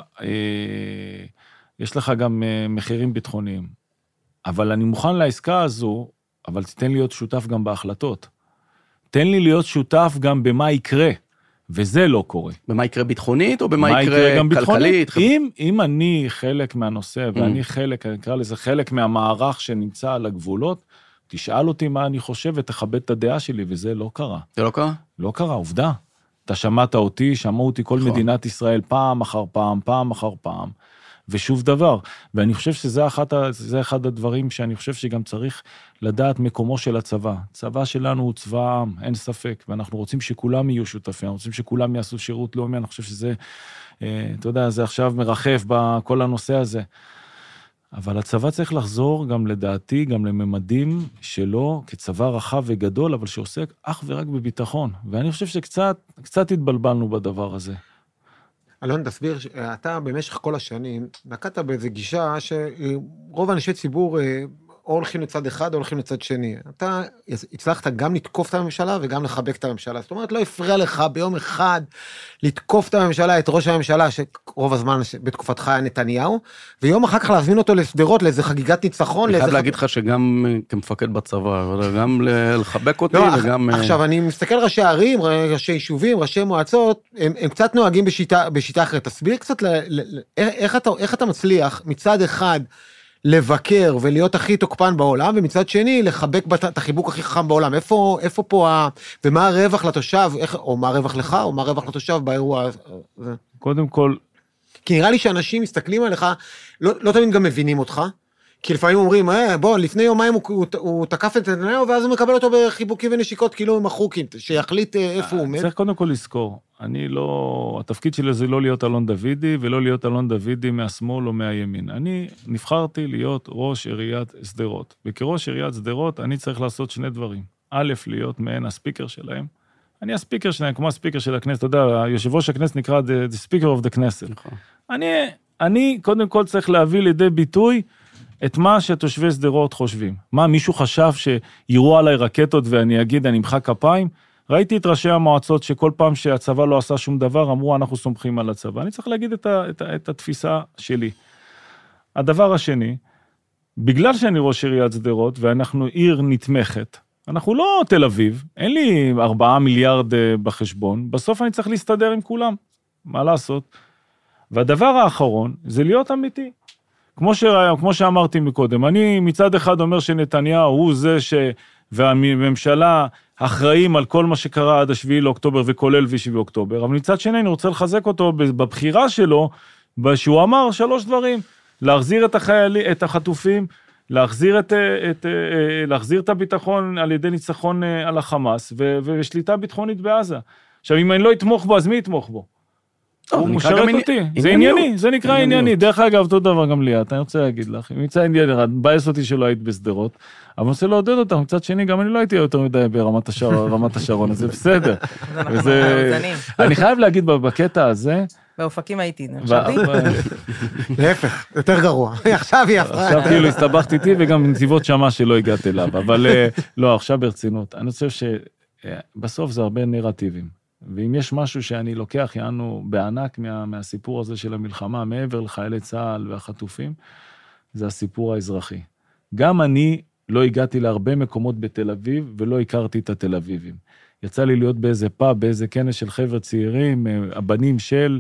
[SPEAKER 9] יש לך גם מחירים ביטחוניים. אבל אני מוכן לעסקה הזו, אבל תתן להיות שותף גם בהחלטות. תן לי להיות שותף גם במה יקרה, וזה לא קורה.
[SPEAKER 1] במה יקרה ביטחונית, או במה יקרה כלכלית?
[SPEAKER 9] אם אני חלק מהנושא, ואני חלק, אני אקרא לזה חלק מהמערך שנמצא על הגבולות, תשאל אותי מה אני חושב ותכבד את הדעה שלי, וזה לא קרה.
[SPEAKER 1] זה לא קרה?
[SPEAKER 9] לא קרה, עובדה. אתה שמעת אותי, שמעו אותי כל מדינת ישראל פעם אחר פעם, ושוב דבר. ואני חושב שזה אחד הדברים שאני חושב שגם צריך לדעת מקומו של הצבא. הצבא שלנו הוא צבא העם, אין ספק, ואנחנו רוצים שכולם יהיו שותפים, אנחנו רוצים שכולם יעשו שירות לאומי, אני חושב שזה, אתה יודע, זה עכשיו מרחף בכל הנושא הזה. אבל הצבא צריך לחזור גם לדעתי, גם לממדים שלו, כצבא רחב וגדול, אבל שעוסק אך ורק בביטחון. ואני חושב שקצת התבלבלנו בדבר הזה.
[SPEAKER 2] אלון, תסביר, אתה במשך כל השנים נקטת באיזו גישה שרוב אנשי ציבור או הולכים לצד אחד, או הולכים לצד שני. אתה הצלחת גם לתקוף את הממשלה, וגם לחבק את הממשלה. זאת אומרת, לא הפריע לך ביום אחד לתקוף את הממשלה, את ראש הממשלה, שרוב הזמן בתקופתך היה נתניהו, ויום אחר כך להזמין אותו לסדרות, לאיזה חגיגת ניצחון.
[SPEAKER 1] אני חייב להגיד לך שגם כמפקד בצבא, גם לחבק אותי וגם...
[SPEAKER 2] עכשיו, אני מסתכל ראשי ערים, ראשי יישובים, ראשי מועצות, הם קצת נוהגים בשיטה אחרת. תסביר קצת איך אתה מצליח מצד אחד לבקר ולהיות הכי תוקפן בעולם, ומצד שני לחבק את החיבוק הכי חכם בעולם. איפה פה, ומה הרווח לתושב, או מה הרווח לך, או מה הרווח לתושב באירוע הזה?
[SPEAKER 9] קודם כל...
[SPEAKER 2] כי נראה לי שאנשים מסתכלים עליך, לא תמיד גם מבינים אותך, כי לפעמים אומרים, בוא, לפני יומיים הוא תקף את נתניהו, ואז הוא מקבל אותו בחיבוקים ונשיקות, כאילו עם החוקים, שיחליט איפה הוא עומד.
[SPEAKER 9] צריך קודם כל לזכור, התפקיד שלי זה לא להיות אלון דוידי, ולא להיות אלון דוידי מהשמאל או מהימין. אני נבחרתי להיות ראש עיריית שדרות, וכראש עיריית שדרות אני צריך לעשות שני דברים. א', להיות מעין הספיקר שלהם. אני הספיקר שלהם, כמו הספיקר של הכנסת, אתה יודע, יושב ראש הכנסת נקרא the speaker of the Knesset. אני קודם כל צריך להביא לידי ביטוי את מה שתושבי שדרות חושבים. מה, מישהו חשב שיראו עליי רקטות ואני אגיד, אני אמחא כפיים? ראיתי את ראשי המועצות שכל פעם שהצבא לא עשה שום דבר, אמרו, אנחנו סומכים על הצבא. אני צריך להגיד את התפיסה שלי. הדבר השני, בגלל שאני ראש עיריית שדרות, ואנחנו עיר נתמכת, אנחנו לא תל אביב, אין לי 4 מיליארד בחשבון, בסוף אני צריך להסתדר עם כולם. מה לעשות? והדבר האחרון, זה להיות אמיתי. כמו שאמרתי מקודם, אני מצד אחד אומר שנתניהו הוא זה והממשלה אחראים על כל מה שקרה עד 7 לאוקטובר וכולל 7 לאוקטובר, אבל מצד שני אני רוצה לחזק אותו בבחירה שלו, שהוא אמר 3 דברים, להחזיר את החטופים, להחזיר את הביטחון על ידי ניצחון על החמאס, ושליטה ביטחונית בעזה. עכשיו, אם אני לא אתמוך בו, אז מי יתמוך בו? הוא משרת אותי, זה ענייני, זה נקרא ענייני. דרך אגב, אותו דבר גם ליאת, אני רוצה להגיד לך, אם יצא ענייני, בייס אותי שלא היית בסדרות, אבל אני רוצה לעודד אותך, מצד שני, גם אני לא הייתי יותר מדי ברמת השרון, זה בסדר. אני חייב להגיד בקטע הזה,
[SPEAKER 3] באופקים הייתי, נרשמתי.
[SPEAKER 9] להפך,
[SPEAKER 2] יותר גרוע. עכשיו היא הפרעה.
[SPEAKER 9] עכשיו כאילו הסתבכת איתי, וגם נציבות שמה שלא הגעת אליו, אבל לא, עכשיו ברצינות. אני חושב שבסוף זה הרבה נרטיבים. ואם יש משהו שאני לוקח, יענו בענק מהסיפור הזה של המלחמה, מעבר לחיילי צה"ל והחטופים, זה הסיפור האזרחי. גם אני לא הגעתי להרבה מקומות בתל אביב, ולא הכרתי את התל אביבים. יצא לי להיות באיזה פאב, באיזה כנס של חבר'ה צעירים, הבנים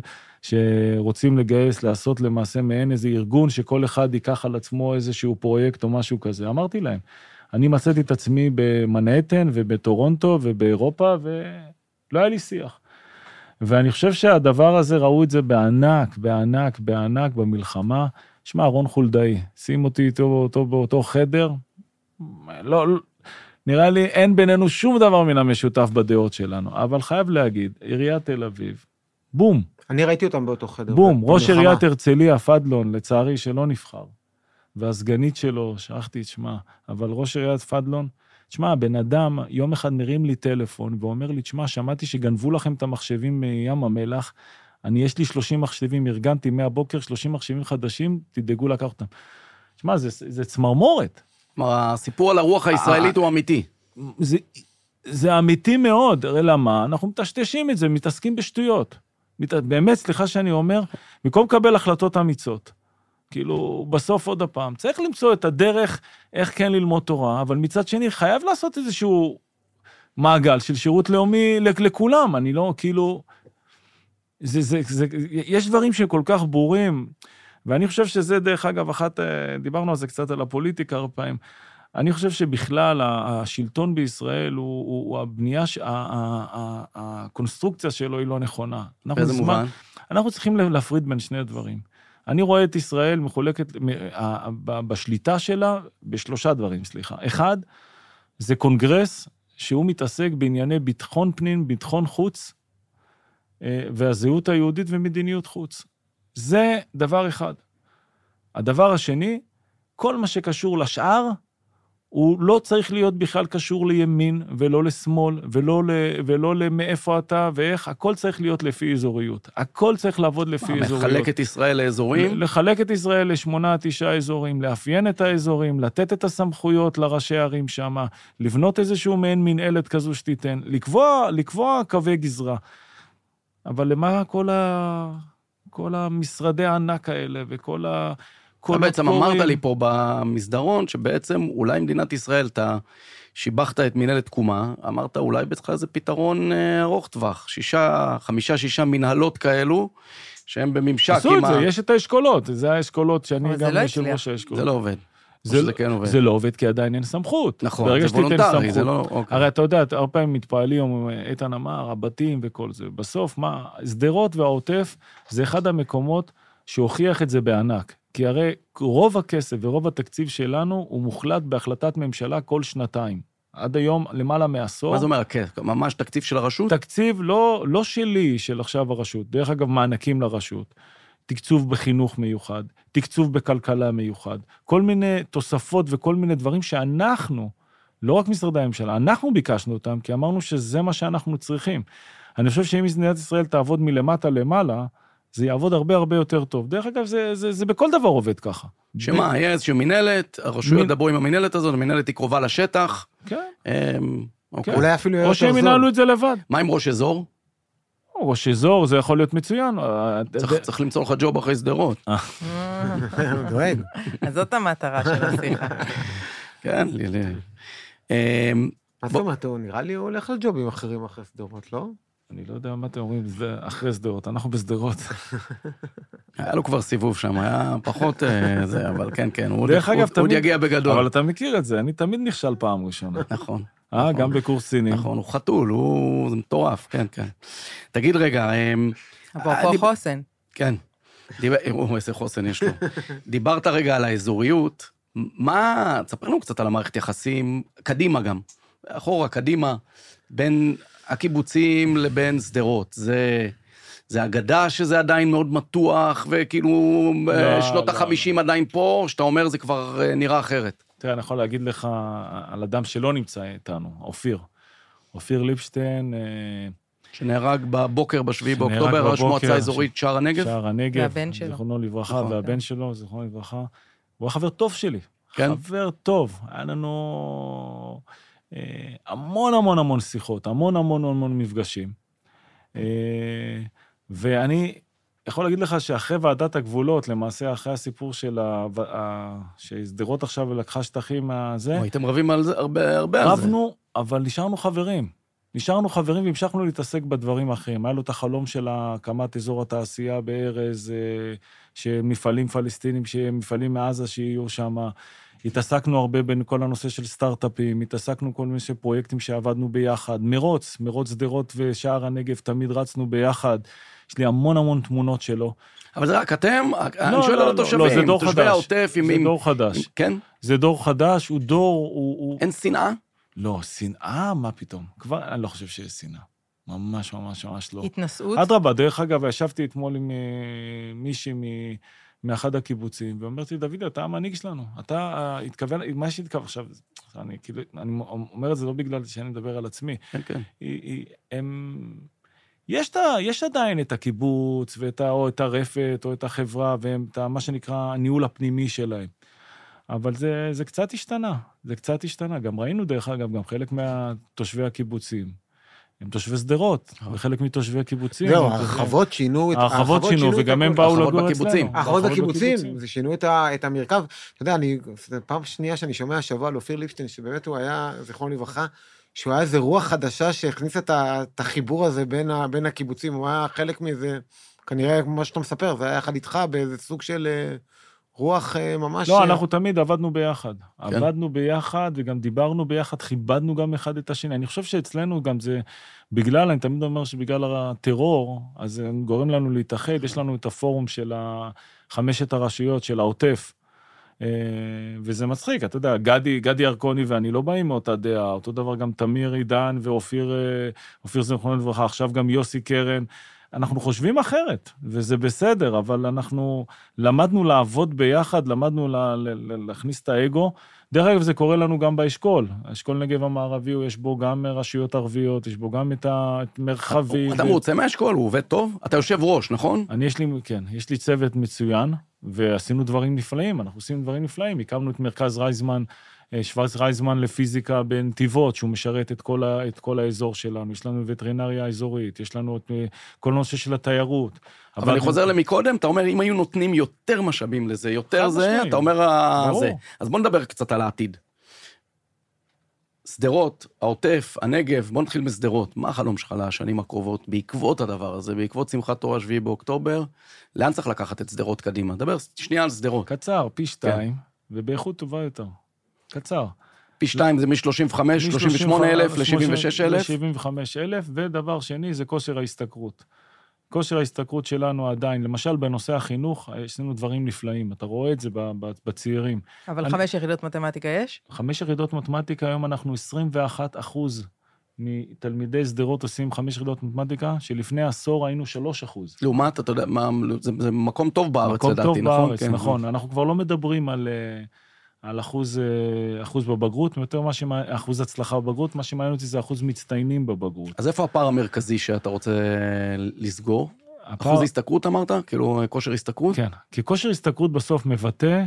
[SPEAKER 9] שרוצים לגייס, לעשות למעשה מעין איזה ארגון, שכל אחד ייקח על עצמו איזשהו פרויקט או משהו כזה. אמרתי להם, אני מצאתי את עצמי במנהטן ובטורונטו ובאירופה, לא היה לי שיח. ואני חושב שהדבר הזה, ראו את זה בענק במלחמה. שמע, רון חולדאי, שים אותי איתו באותו חדר, לא, נראה לי אין בינינו שום דבר מן המשותף בדעות שלנו, אבל חייב להגיד, עיריית תל אביב, בום.
[SPEAKER 2] אני ראיתי אותם באותו חדר.
[SPEAKER 9] בום, ראש עיריית הרצליה, פדלון, לצערי שלא נבחר, והסגנית שלו, שכחתי את שמה, אבל ראש עיריית פדלון, תשמע, בן אדם יום אחד מרים לי טלפון, ואומר לי, תשמע, שמעתי שגנבו לכם את המחשבים מים המלח, יש לי 30 מחשבים, ארגנתי מהבוקר 30 מחשבים חדשים, תדאגו לקח אותם. תשמע, זה צמרמורת.
[SPEAKER 1] הסיפור על הרוח הישראלית הוא אמיתי.
[SPEAKER 9] זה אמיתי מאוד, הרי למה? אנחנו מטשטשים את זה, מתעסקים בשטויות. באמת, סליחה שאני אומר, במקום לקבל החלטות אמיצות. כאילו, בסוף עוד הפעם, צריך למצוא את הדרך איך כן ללמוד תורה, אבל מצד שני חייב לעשות איזשהו מעגל של שירות לאומי לכולם, אני לא, כאילו, יש דברים שכל כך ברורים, ואני חושב שזה דרך אגב, דיברנו על זה קצת על הפוליטיקה הרבה פעמים, אני חושב שבכלל השלטון בישראל הוא הבנייה, הקונסטרוקציה שלו היא לא נכונה.
[SPEAKER 1] באיזה מובן?
[SPEAKER 9] אנחנו צריכים להפריד בין שני דברים. אני רואה את ישראל מחולקת בשליטה שלה ב3 דברים, סליחה. אחד, זה קונגרס שהוא מתעסק בענייני ביטחון פנים, ביטחון חוץ, והזהות היהודית ומדיניות חוץ. זה דבר אחד. הדבר השני, כל מה שקשור לשאר, הוא לא צריך להיות בכלל קשור לימין, ולא לשמאל, ולא למאיפה אתה ואיך, הכל צריך להיות לפי אזוריות. הכל צריך לעבוד לפי אזוריות.
[SPEAKER 1] לחלק את ישראל לאזורים?
[SPEAKER 9] לחלק את ישראל ל8-9 אזורים, לאפיין את האזורים, לתת את הסמכויות לראשי הערים שם, לבנות איזשהו מעין מנהלת כזו שתיתן, לקבוע קווי גזרה. אבל למה כל המשרדי הענק האלה וכל ה...
[SPEAKER 1] אתה בעצם אמרת לי פה במסדרון, שבעצם אולי מדינת ישראל, אתה שיבחת את מנהלת תקומה, אמרת אולי בצלך זה פתרון ארוך טווח, 5-6 מנהלות כאלו, שהם בממשק
[SPEAKER 9] עשו את זה, יש את האשכולות, זה האשכולות שאני גם יושב ראש האשכולות.
[SPEAKER 1] זה לא עובד.
[SPEAKER 9] זה לא עובד כי עדיין אין סמכות.
[SPEAKER 1] נכון, זה וולונטרי, זה לא...
[SPEAKER 9] הרי אתה יודע, הרבה פעמים מתפעלים, איתן אמר, הבתים וכל זה. בסוף, מה, שדרות והעוטף, זה אחד המקומות שהוכיח את זה בענק. כי הרי רוב הכסף ורוב התקציב שלנו הוא מוחלט בהחלטת ממשלה כל שנתיים. עד היום למעלה מעשור.
[SPEAKER 1] מה זה אומר? ממש תקציב של הרשות?
[SPEAKER 9] תקציב לא שלי, של עכשיו הרשות. דרך אגב, מענקים לרשות. תקצוב בחינוך מיוחד, תקצוב בכלכלה מיוחד. כל מיני תוספות וכל מיני דברים שאנחנו, לא רק משרדי הממשלה, אנחנו ביקשנו אותם, כי אמרנו שזה מה שאנחנו צריכים. אני חושב שאם מדינת ישראל תעבוד מלמטה למעלה, זה יעבוד הרבה הרבה יותר טוב. דרך אגב, זה בכל דבר עובד ככה.
[SPEAKER 1] שמה, יהיה איזושהי מנהלת, הרשויות דברו עם המנהלת הזאת, המנהלת היא קרובה לשטח.
[SPEAKER 9] כן.
[SPEAKER 2] אולי אפילו יותר זול.
[SPEAKER 9] או שהם ינהלו את זה לבד.
[SPEAKER 1] מה עם ראש אזור?
[SPEAKER 9] ראש אזור, זה יכול להיות מצוין.
[SPEAKER 1] צריך למצוא לך ג'וב אחרי סדרות.
[SPEAKER 2] דואג.
[SPEAKER 3] אז זאת המטרה של השיחה.
[SPEAKER 1] כן,
[SPEAKER 2] מה זאת אומרת, נראה לי הוא הולך לג'ובים אחרים אחרי סדרות, לא?
[SPEAKER 9] אני לא יודע מה אתם אומרים, זה אחרי סדרות, אנחנו בסדרות.
[SPEAKER 1] היה לו כבר סיבוב שם, היה פחות זה, אבל כן, כן, הוא עוד יגיע בגדול.
[SPEAKER 9] אבל אתה מכיר את זה, אני תמיד נכשל פעם ראשונה.
[SPEAKER 1] נכון.
[SPEAKER 9] גם בקורס סינים.
[SPEAKER 1] נכון, הוא חתול, זה מטורף, כן, כן. תגיד רגע...
[SPEAKER 3] אפרופו חוסן.
[SPEAKER 1] כן, איזה חוסן יש לו. דיברת רגע על האזוריות, תספר לנו קצת על המערכת יחסים, קדימה גם, אחורה, קדימה, בין הקיבוצים לבין סדרות. זה אגדה שזה עדיין מאוד מתוח, וכאילו שנות ה-50 עדיין פה, שאתה אומר זה כבר נראה אחרת.
[SPEAKER 9] תראה, אני יכול להגיד לך על אדם שלא נמצא איתנו, אופיר ליפשטיין,
[SPEAKER 1] שנהרג בבוקר ב7 באוקטובר, ראש מועצה אזורית שער הנגב.
[SPEAKER 9] שער הנגב,
[SPEAKER 3] והבן שלו.
[SPEAKER 9] זכרונו לברכה, והבן שלו, זכרונו לברכה. הוא היה חבר טוב שלי.
[SPEAKER 1] כן.
[SPEAKER 9] חבר טוב. היה לנו המון המון המון שיחות, המון המון המון מפגשים. ואני יכול להגיד לך שאחרי ועדת הגבולות, למעשה אחרי הסיפור של שסדרות עכשיו ולקחה שטחים מהזה,
[SPEAKER 1] הייתם רבים על זה הרבה על זה.
[SPEAKER 9] רבנו, אבל נשארנו חברים והמשכנו להתעסק בדברים אחרים. היה לו את החלום של הקמת אזור התעשייה בארז, שמפעלים פלסטינים, שמפעלים מעזה שיהיו שם. התעסקנו הרבה בין כל הנושא של סטארט-אפים, התעסקנו כל מיני פרויקטים שעבדנו ביחד. מרוץ סדרות ושער הנגב, תמיד רצנו ביחד. יש לי המון המון תמונות שלו.
[SPEAKER 1] אבל זה רק אתם? אני שואל על התושבים.
[SPEAKER 9] זה דור חדש.
[SPEAKER 1] זה
[SPEAKER 9] דור חדש.
[SPEAKER 1] כן?
[SPEAKER 9] זה דור חדש, הוא דור...
[SPEAKER 1] אין שנאה?
[SPEAKER 9] לא, שנאה, מה פתאום? כבר, אני לא חושב שיש שנאה. ממש, ממש, ממש לא.
[SPEAKER 3] התנסות?
[SPEAKER 9] אדרבה, דרך אגב, ישבתי אתמול עם מישהי מאחד הקיבוצים, ואומרתי, דוד, אתה המנהיג שלנו. אתה התכוון, מה שהתכוון עכשיו, אני אומר את זה לא בגלל שאני מדבר על עצמי.
[SPEAKER 1] כן, כן.
[SPEAKER 9] יש עדיין את הקיבוץ, או את הרפת, או את החברה, ואת מה שנקרא הניהול הפנימי שלהם. אבל זה קצת השתנה. גם ראינו דרך אגב, גם חלק מהתושבי הקיבוצים, הם תושבי סדרות, וחלק מתושבי הקיבוצים.
[SPEAKER 2] זהו, הרחבות שינו,
[SPEAKER 9] וגם הם באו לגור אצלנו.
[SPEAKER 2] הרחבות בקיבוצים, זה שינו את המרכב. אתה יודע, פעם שנייה שאני שומע השבוע על אופיר ליפשטיין, שבאמת הוא היה, זכרונו לברכה, שהוא היה איזה רוח חדשה שהכניסה את החיבור הזה בין הקיבוצים, הוא היה חלק מזה, כנראה כמו שאתה מספר, זה היה יחד איתך באיזה סוג של רוח ממש...
[SPEAKER 9] לא, אנחנו תמיד עבדנו ביחד. עבדנו ביחד וגם דיברנו ביחד, חיבדנו גם אחד את השני. אני חושב שאצלנו גם זה, בגלל, אני תמיד אומר שבגלל הטרור, אז זה גורם לנו להתאחד, יש לנו את הפורום של 5 הרשויות של העוטף, וזה מצחיק, אתה יודע, גדי ירקוני ואני לא באים מאותה דעה, אותו דבר גם תמיר עידן ואופיר זכרונו לברכה, עכשיו גם יוסי קרן, אנחנו חושבים אחרת, וזה בסדר, אבל אנחנו למדנו לעבוד ביחד, למדנו להכניס את האגו, דרך אגב, זה קורה לנו גם באשכול. האשכול נגב המערבי, יש בו גם רשויות ערביות, יש בו גם את המרחבים.
[SPEAKER 1] אתה מרוצה מהאשכול, הוא עובד טוב? אתה יושב ראש, נכון?
[SPEAKER 9] יש לי צוות מצוין, ועשינו דברים נפלאים, אנחנו עושים דברים נפלאים. הקמנו את מרכז רייזמן, שוורץ רייזמן לפיזיקה בנתיבות, שהוא משרת את כל האזור שלנו. יש לנו וטרינריה אזורית, יש לנו את כל נושא של התיירות.
[SPEAKER 1] אבל אני חוזר למקודם, אתה אומר, אם היו נותנים יותר משאבים לזה, יותר זה, אתה אומר זה. אז בוא נדבר קצת על העתיד. סדרות, העוטף, הנגב, בוא נתחיל בסדרות. מה החלום שלך לשנים הקרובות בעקבות הדבר הזה, בעקבות שמחת תורה 7 באוקטובר? לאן צריך לקחת את סדרות קדימה? דבר שנייה על סדרות.
[SPEAKER 9] קצר, פי 2, ובאיכות טובה יותר. קצר.
[SPEAKER 1] פי 2 זה מ-35, 38,000 ל-76,000?
[SPEAKER 9] ל-75,000, ודבר שני זה כושר ההשתכרות. כושר ההשתכרות שלנו עדיין, למשל בנושא החינוך, יש לנו דברים נפלאים, אתה רואה את זה בצעירים.
[SPEAKER 3] אבל 5 יחידות מתמטיקה יש?
[SPEAKER 9] 5 יחידות מתמטיקה, היום אנחנו 21% מתלמידי סדרות עושים 5 יחידות מתמטיקה, שלפני עשור היינו 3%.
[SPEAKER 1] לעומת, אתה יודע, זה מקום טוב בארץ, לדעתי, נכון?
[SPEAKER 9] מקום טוב בארץ, נכון. אנחנו כבר לא מדברים על אחוז בבגרות, יותר אחוז הצלחה בבגרות, מה שמעניין אותי זה אחוז מצטיינים בבגרות.
[SPEAKER 1] אז איפה הפער המרכזי שאתה רוצה לסגור? אחוז הסתכרות אמרת? כאילו כושר הסתכרות?
[SPEAKER 9] כן, כי כושר הסתכרות בסוף מבטא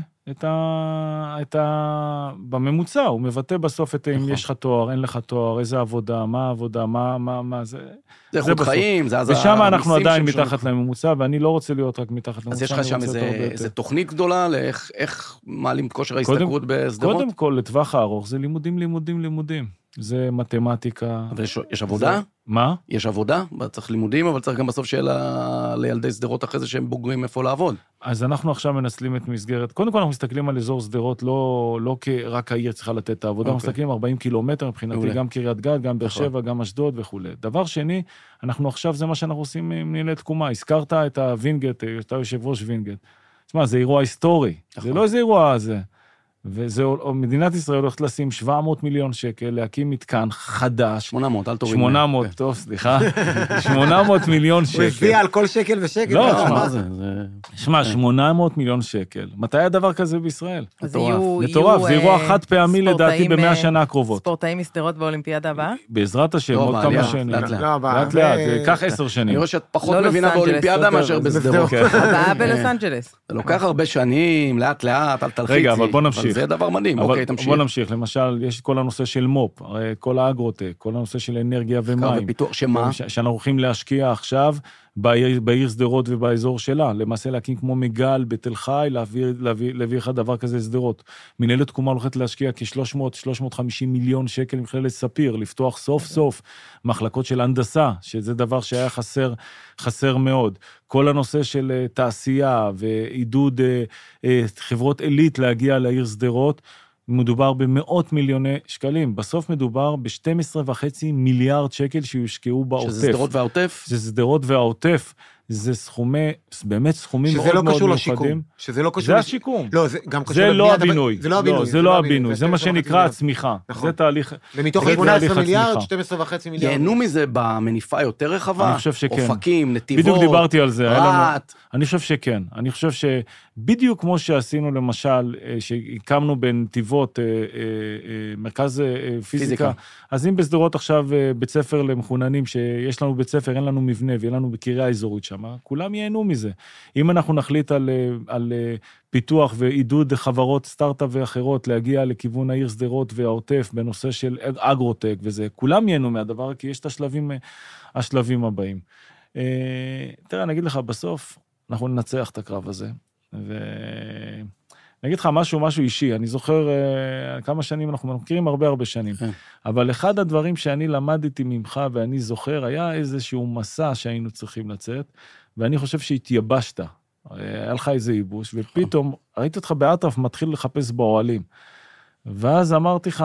[SPEAKER 9] בממוצע, הוא מבטא בסוף את אם יש לך תואר, אין לך תואר, איזה עבודה, מה העבודה, מה זה.
[SPEAKER 1] זה איכות חיים, זה
[SPEAKER 9] ושם אנחנו עדיין מתחת לממוצע, ואני לא רוצה להיות רק מתחת לממוצע.
[SPEAKER 1] אז יש לך שם איזה תוכנית גדולה לאיך מעלים כושר ההסתכרות בסדרות?
[SPEAKER 9] קודם כל, לטווח הארוך, זה לימודים. זה מתמטיקה.
[SPEAKER 1] אבל יש עבודה?
[SPEAKER 9] מה?
[SPEAKER 1] יש עבודה, צריך לימודים, אבל צריך גם בסוף שיהיה לילדי סדרות אחרי זה שהם בוגרים איפה לעבוד.
[SPEAKER 9] אז אנחנו עכשיו מנסלים את מסגרת, קודם כל אנחנו מסתכלים על אזור סדרות, לא רק העיר צריכה לתת את העבודה, אנחנו מסתכלים 40 קילומטר, מבחינתי גם קריית גת, גם באר שבע, גם אשדוד וכו'. דבר שני, אנחנו עכשיו, זה מה שאנחנו עושים עם מנהלת תקומה, הזכרת את הווינגייט, אתה יושב ראש ווינגייט. תשמע, זה אירוע היסטורי, זה לא איזה אירוע הזה. מדינת ישראל הולכת לשים 700 מיליון שקל, להקים מתקן חדש.
[SPEAKER 1] 800, אל תוריד.
[SPEAKER 9] 800, טוב, סליחה. 800 800 שקל.
[SPEAKER 2] הוא הביע על כל שקל ושקל.
[SPEAKER 9] לא, שמע, 800 מיליון שקל. מתי היה דבר כזה בישראל? מטורף, זה אירוע חד פעמי לדעתי ב100 שנה הקרובות.
[SPEAKER 3] ספורטאים מסדרות באולימפיאדה הבאה?
[SPEAKER 9] בעזרת השם, עוד כמה שנים. לאט לאט, קח 10 שנים.
[SPEAKER 1] אני רואה שאת פחות מבינה באולימפיאדה מאשר בסדרות.
[SPEAKER 3] הבאה בלוס אנג'לס.
[SPEAKER 1] זה לוקח הרבה שנים, לאט לאט, אל תלחיצי.
[SPEAKER 9] רגע, אבל בוא נמשיך.
[SPEAKER 1] זה דבר מדהים, אוקיי, תמשיך.
[SPEAKER 9] בוא נמשיך, למשל, יש כל הנושא של מופ, כל האגרוטק, כל הנושא של אנרגיה ומים.
[SPEAKER 1] שמה?
[SPEAKER 9] שאנחנו הולכים להשקיע עכשיו בעיר סדרות ובאזור שלה, למעשה להקים כמו מגל בתל חי, להביא אחד דבר כזה סדרות. מנהלת תקומה הולכת להשקיע כ-350 מיליון שקל מכללת ספיר, לפתוח סוף סוף מחלקות של הנדסה, שזה דבר שהיה חסר מאוד. כל הנושא של תעשייה ועידוד חברות עילית להגיע לעיר סדרות, מדובר במאות מיליוני שקלים. בסוף מדובר ב-12.5 מיליארד שקל שיושקעו בעוטף.
[SPEAKER 1] שזה סדרות והעוטף?
[SPEAKER 9] זה סדרות והעוטף. זה באמת סכומים מאוד מאוד מיוחדים.
[SPEAKER 2] שזה לא קשור
[SPEAKER 9] זה השיקום.
[SPEAKER 2] לא, זה גם קשור
[SPEAKER 9] זה לא הבינוי. זה לא הבינוי. זה מה שנקרא הצמיחה. זה תהליך.
[SPEAKER 2] ומתוך 18 מיליארד, 12.5 מיליארד.
[SPEAKER 1] ייהנו מזה במניפה יותר רחבה?
[SPEAKER 9] אני חושב שכן.
[SPEAKER 1] אופקים, נתיבות.
[SPEAKER 9] בדיוק דיברתי על זה.
[SPEAKER 1] רעת.
[SPEAKER 9] אני חושב שכן. אני חושב שבדיוק כמו שעשינו למשל, שהקמנו בנתיבות מרכז פיזיקה, אז אם בסדרות עכשיו בית ספר למחוננים, שיש לנו בית ספר, אין לנו מבנה, ויהיה לנו בקריה אזורית שם, כולם ייהנו מזה. אם אנחנו נחליט על פיתוח ועידוד חברות סטארט-אפ ואחרות להגיע לכיוון העיר סדרות והעוטף בנושא של אגרוטק וזה, כולם ייהנו מהדבר, כי יש את השלבים הבאים. תראה, אני אגיד לך, בסוף אנחנו ננצח את הקרב הזה, ואני אגיד לך משהו אישי, אני זוכר כמה שנים, אנחנו מכירים הרבה שנים, אבל אחד הדברים שאני למדתי ממך ואני זוכר, היה איזשהו מסע שהיינו צריכים לצאת, ואני חושב שהתייבשת, היה לך איזה ייבוש, ופתאום ראיתי אותך באטרף מתחיל לחפש באוהלים, ואז אמרתי לך,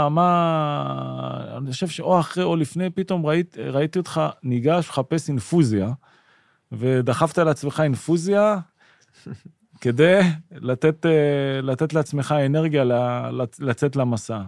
[SPEAKER 9] אני חושב שאו אחרי או לפני, פתאום ראיתי אותך ניגש לחפש אינפוזיה, ודחפת לעצמך אינפוזיה, כדי לתת לעצמך אנרגיה לצאת למסע.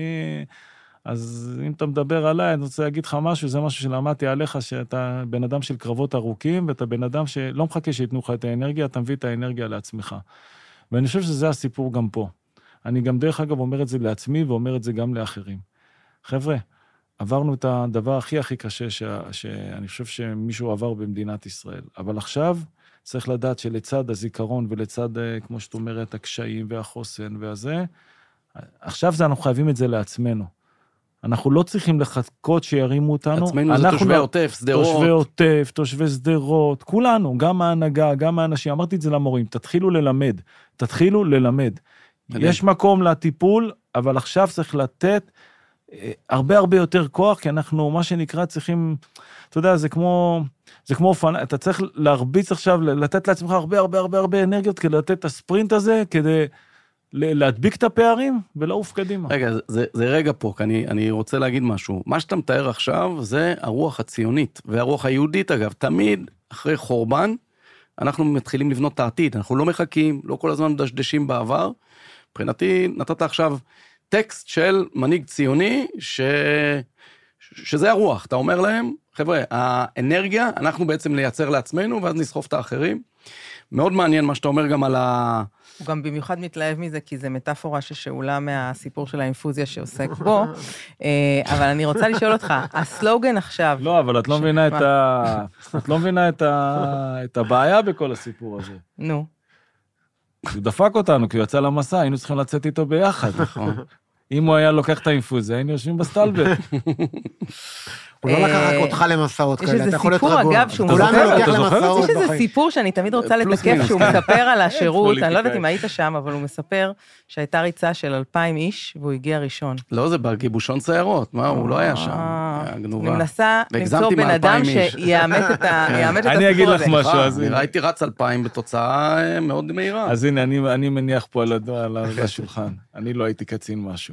[SPEAKER 9] אז אם אתה מדבר עליי, אני רוצה להגיד לך משהו, זה משהו שלמדתי עליך, שאתה בן אדם של קרבות ארוכים, ואתה בן אדם שלא מחכה שיתנו לך את האנרגיה, אתה מביא את האנרגיה לעצמך. ואני חושב שזה הסיפור גם פה. אני גם דרך אגב אומר את זה לעצמי, ואומר את זה גם לאחרים. חבר'ה, עברנו את הדבר הכי קשה שאני חושב שמישהו עבר במדינת ישראל. אבל עכשיו צריך לדעת שלצד הזיכרון ולצד, כמו שאת אומרת, הקשיים והחוסן והזה, עכשיו אנחנו חייבים את זה לעצמנו. אנחנו לא צריכים לחכות שירימו אותנו.
[SPEAKER 1] עצמנו זה תושבי עוטף, סדרות.
[SPEAKER 9] תושבי עוטף, תושבי סדרות, כולנו, גם ההנהגה, גם האנשים. אמרתי את זה למורים, תתחילו ללמד. יש מקום לטיפול, אבל עכשיו צריך לתת הרבה יותר כוח, כי אנחנו, מה שנקרא, צריכים, אתה יודע, זה כמו אופנה, אתה צריך להרביץ עכשיו, לתת לעצמך הרבה אנרגיות, כדי לתת את הספרינט הזה, כדי להדביק את הפערים, ולעוף קדימה.
[SPEAKER 1] רגע, זה רגע פה, כי אני רוצה להגיד משהו. מה שאתה מתאר עכשיו, זה הרוח הציונית, והרוח היהודית, אגב, תמיד אחרי חורבן, אנחנו מתחילים לבנות את העתיד, אנחנו לא מחכים, לא כל הזמן מדשדשים בעבר. מבחינתי, נתת עכשיו טקסט של מנהיג ציוני, שזה הרוח. אתה אומר להם, חבר'ה, האנרגיה, אנחנו בעצם לייצר לעצמנו, ואז נסחוף את האחרים. מאוד מעניין מה שאתה אומר גם על
[SPEAKER 3] הוא גם במיוחד מתלהב מזה, כי זה מטאפורה ששאולה מהסיפור של האינפוזיה שעוסק בו, אבל אני רוצה לשאול אותך, הסלוגן עכשיו...
[SPEAKER 9] לא, אבל את לא מבינה את הבעיה בכל הסיפור הזה.
[SPEAKER 3] נו.
[SPEAKER 9] הוא דפק אותנו, כי הוא יצא למסע, היינו צריכים לצאת איתו ביחד. אם הוא היה לוקח את האינפוזיה, היינו יושבים בסטלבט.
[SPEAKER 2] הוא לא לקח רק אותך למסעות כאלה, אתה יכול להיות רגוע.
[SPEAKER 3] יש איזה סיפור, אגב, שהוא מספר, יש איזה סיפור שאני תמיד רוצה לתקף, שהוא מספר על השירות, אני לא יודעת אם היית שם, אבל הוא מספר שהייתה ריצה של 2,000 איש, והוא הגיע ראשון.
[SPEAKER 1] לא, זה בגיבושון סיירות, מה, הוא לא היה שם, היה גנובה.
[SPEAKER 3] אני מנסה למצוא בן אדם שיאמת את הסיפור הזה.
[SPEAKER 9] אני אגיד לך משהו, אז
[SPEAKER 1] הנה. ראיתי רץ 2,000 בתוצאה מאוד מהירה.
[SPEAKER 9] אז הנה, אני מניח פה על השולחן, אני לא הייתי קצין משהו.